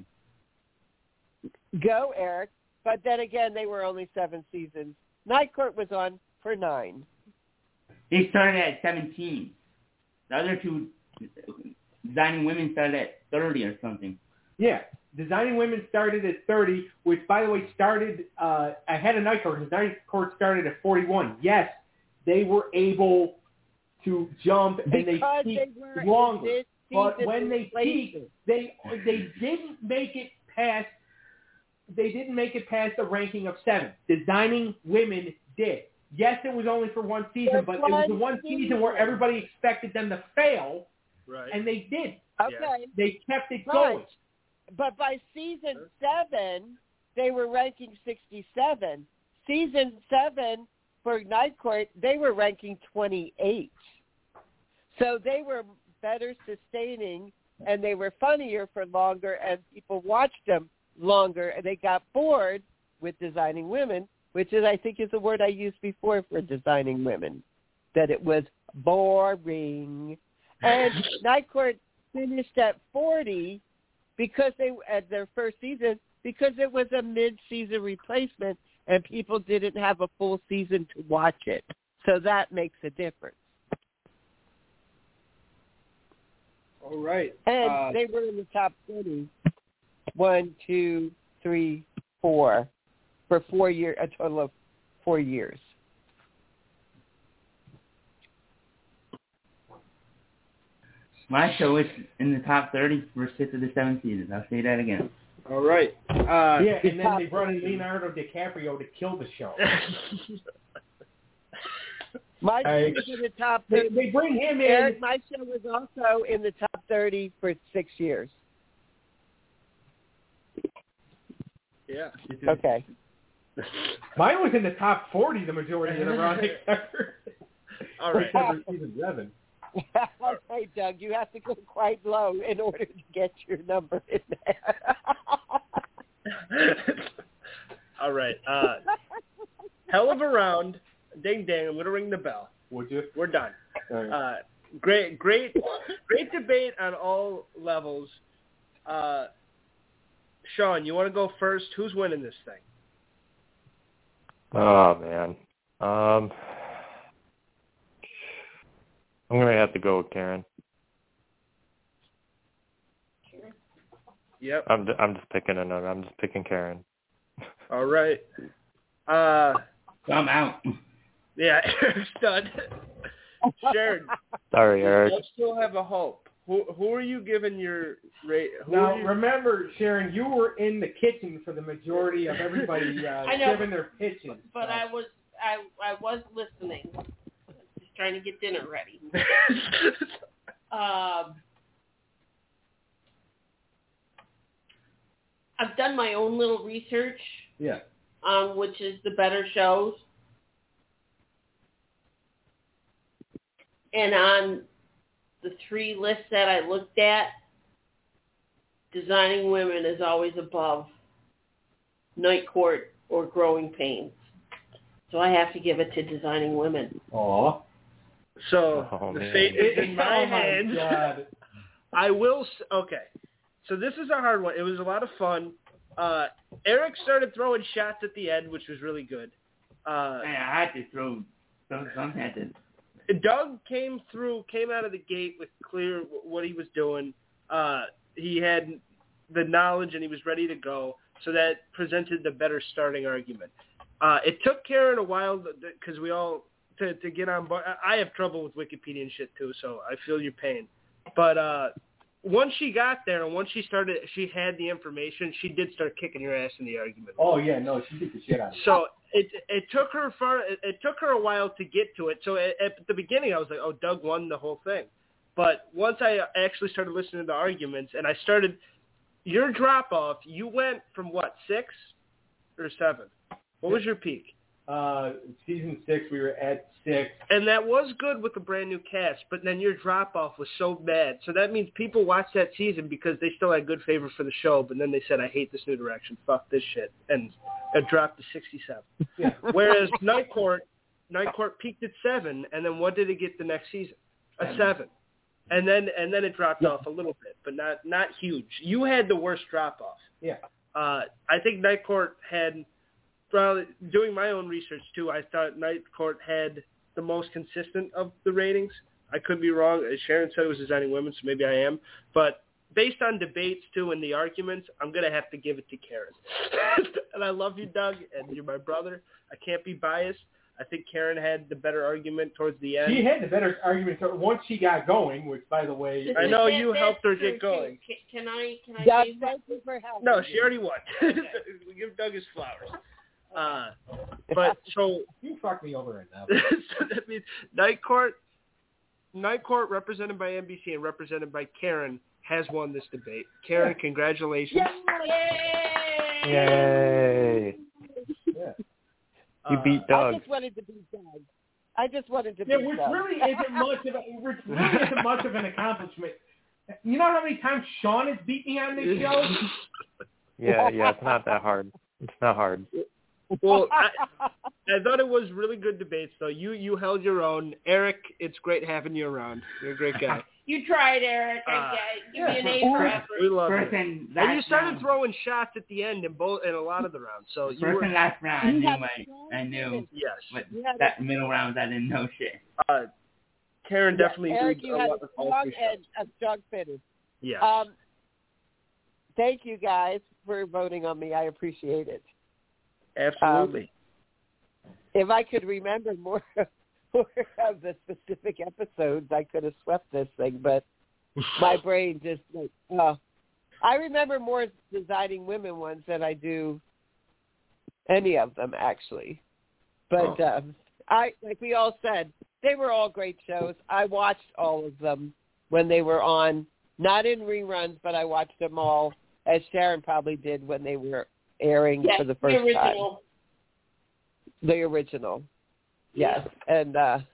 Go, Eric. But then again, they were only 7 seasons. Night Court was on for 9. They started at 17. The other 2, Designing Women, started at 30 or something. Yeah. Designing Women started at 30, which, by the way, started ahead of Night Court. Night Court started at 41. Yes, they were able to jump and they peaked longer. But when they peaked, they didn't make it past. They didn't make it past the ranking of 7. Designing Women did. Yes, it was only for one season, but it was the one season where everybody expected them to fail, right. And they did. Okay. They kept it going. But by season 7, they were ranking 67. Season 7 for Night Court, they were ranking 28. So they were better sustaining, and they were funnier for longer, and people watched them longer, and they got bored with Designing Women, which is, I think, is a word I used before for Designing Women, that it was boring. And Night Court finished at 40 because they at their first season because it was a mid-season replacement and people didn't have a full season to watch it. So that makes a difference. All right. And they were in the top 30. 1, 2, 3, 4 for 4 years, a total of 4 years. My show is in the top 30 for 6 of the 7 seasons. I'll say that again. All right. Yeah, and then they brought in Leonardo DiCaprio to kill the show. My show was in the top 30. They bring him in. Eric, my show was also in the top 30 for 6 years. Yeah. Okay. Mine was in the top 40 the majority of the run, except for All right. season 7. Okay, Doug, you have to go quite low in order to get your number in there. All right. Hell of a round. Ding, ding. I'm going to ring the bell. Would you? We're done. All right. Great debate on all levels. Sean, you want to go first? Who's winning this thing? Oh, man. I'm going to have to go with Karen. Yep. I'm just picking another. I'm just picking Karen. All right. I'm out. Yeah, Eric's done. Sharon. Sorry, Eric. I still have a hope. Who are you giving your rate? Now, remember, Sharon, you were in the kitchen for the majority of everybody giving their pitches. But I was listening. Just trying to get dinner ready. I've done my own little research. Yeah. On which is the better shows. And on the 3 lists that I looked at, Designing Women is always above Night Court or Growing Pains. So I have to give it to Designing Women. Aw. So the man. fate is in my hands. God. I will. Okay. So this is a hard one. It was a lot of fun. Eric started throwing shots at the end, which was really good. I had to throw some at it. Doug came out of the gate with clear what he was doing. He had the knowledge and he was ready to go. So that presented the better starting argument. It took Karen a while because we all to get on board. I have trouble with Wikipedia and shit too, so I feel your pain. But once she got there and once she had the information, she did start kicking your ass in the argument. Oh yeah, no, she beat the shit out of it. So it took her it took her a while to get to it. So at the beginning, I was like, oh, Doug won the whole thing. But once I actually started listening to the arguments and I started your drop off, you went from what, 6 or 7? What was your peak? Season 6, we were at 6. And that was good with the brand new cast, but then your drop-off was so bad. So that means people watched that season because they still had good favor for the show, but then they said, I hate this new direction. Fuck this shit. And it dropped to 67. Yeah. Whereas Night Court peaked at 7, and then what did it get the next season? A 7. And then it dropped off a little bit, but not huge. You had the worst drop-off. Yeah. I think Night Court had... Well, doing my own research, too, I thought Night Court had the most consistent of the ratings. I could be wrong. As Sharon said, it was Designing Women, so maybe I am. But based on debates, too, and the arguments, I'm going to have to give it to Karen. And I love you, Doug, and you're my brother. I can't be biased. I think Karen had the better argument towards the end. She had the better argument once she got going, which, by the way, I know you helped her get going. Can I Doug, say thank you for helping. No, she already won. We give Doug his flowers. But so you fucked me over right now. so that means Night Court represented by NBC and represented by Karen has won this debate. Karen, congratulations. Yay! Yeah. You beat Doug. I just wanted to beat Doug. Which really isn't much of an accomplishment. You know how many times Sean has beat me on this show? Yeah, it's not that hard. It's not hard. Well, I thought it was really good debates, though. You held your own. Eric, it's great having you around. You're a great guy. You tried, Eric. Give me an A for effort. We love it. And you started throwing shots at the end in a lot of the rounds. So you first were and last round, I knew. Yes. But that middle round, I didn't know shit. Karen definitely Eric, did you a had lot a of all strong three and shows. a strong finish. Yes. Thank you guys for voting on me. I appreciate it. Absolutely. If I could remember more of the specific episodes, I could have swept this thing, but my brain just I remember more Designing Women ones than I do any of them, actually. But like we all said, they were all great shows. I watched all of them when they were on, not in reruns, but I watched them all, as Sharon probably did when they were airing for the first time. The original. Yes. And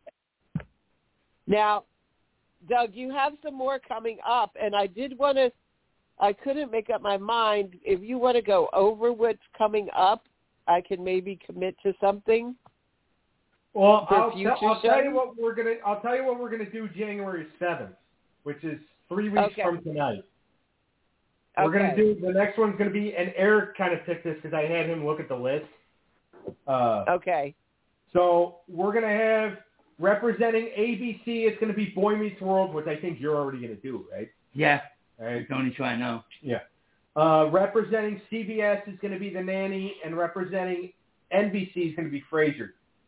now, Doug, you have some more coming up, and I couldn't make up my mind. If you want to go over what's coming up, I can maybe commit to something. Well, for I'll future tell you what we're gonna do January 7th, which is 3 weeks from tonight. We're gonna do the next one's gonna be, and Eric kind of picked this because I had him look at the list. Okay. So we're gonna have representing ABC. It's gonna be Boy Meets World, which I think you're already gonna do, right? Yeah. Right. It's the only show I know. Yeah. Representing CBS is going to be The Nanny, and representing NBC is going to be Frasier.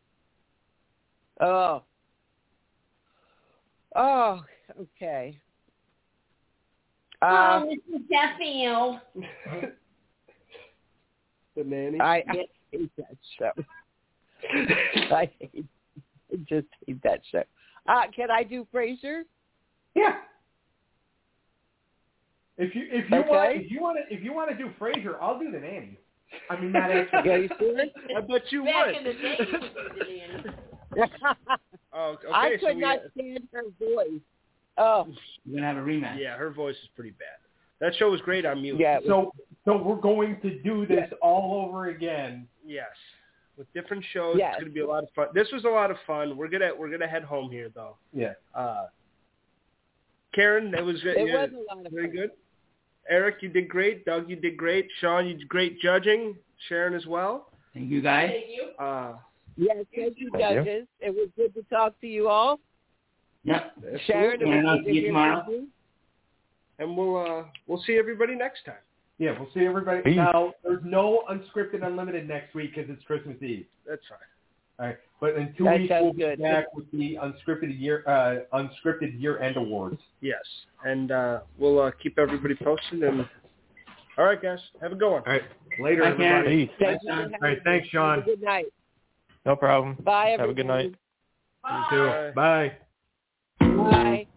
Oh, okay. Sheffield. The Nanny? I hate that show. I just hate that show. Can I do Frasier? Yeah. If you want to do Frasier, I'll do The Nanny. I mean, not actually. Yeah, you serious? I bet you Back would. in the day, you would do the Nanny. Okay, I so could not stand her voice. Oh. You're gonna have a rematch. Yeah, her voice is pretty bad. That show was great on mute. Yeah. So we're going to do this all over again. Yes. With different shows, Yes. it's going to be a lot of fun. This was a lot of fun. We're gonna head home here though. Yeah. Karen, that was good. It was a lot of very fun. good. Eric, you did great. Doug, you did great. Sean, you did great judging. Sharon as well. Thank you, guys. Thank you. Yes, thank you, judges. It was good to talk to you all. Yep. Sharon, it Yeah, was I'll good see to you hear tomorrow. from you. And we'll see everybody next time. Yeah, we'll see everybody. Peace. Now, there's no Unscripted Unlimited next week because it's Christmas Eve. That's fine. All right, but in 2 That weeks sounds we'll be good. back with the unscripted year-end awards. Yes. And we'll keep everybody posted. And all right, guys, have a good one. All right, later, Bye, everybody. Peace. Thank you. All right, thanks, Sean. Have a good night. No problem. Bye, everybody. Have a good night. You too. Bye. Bye.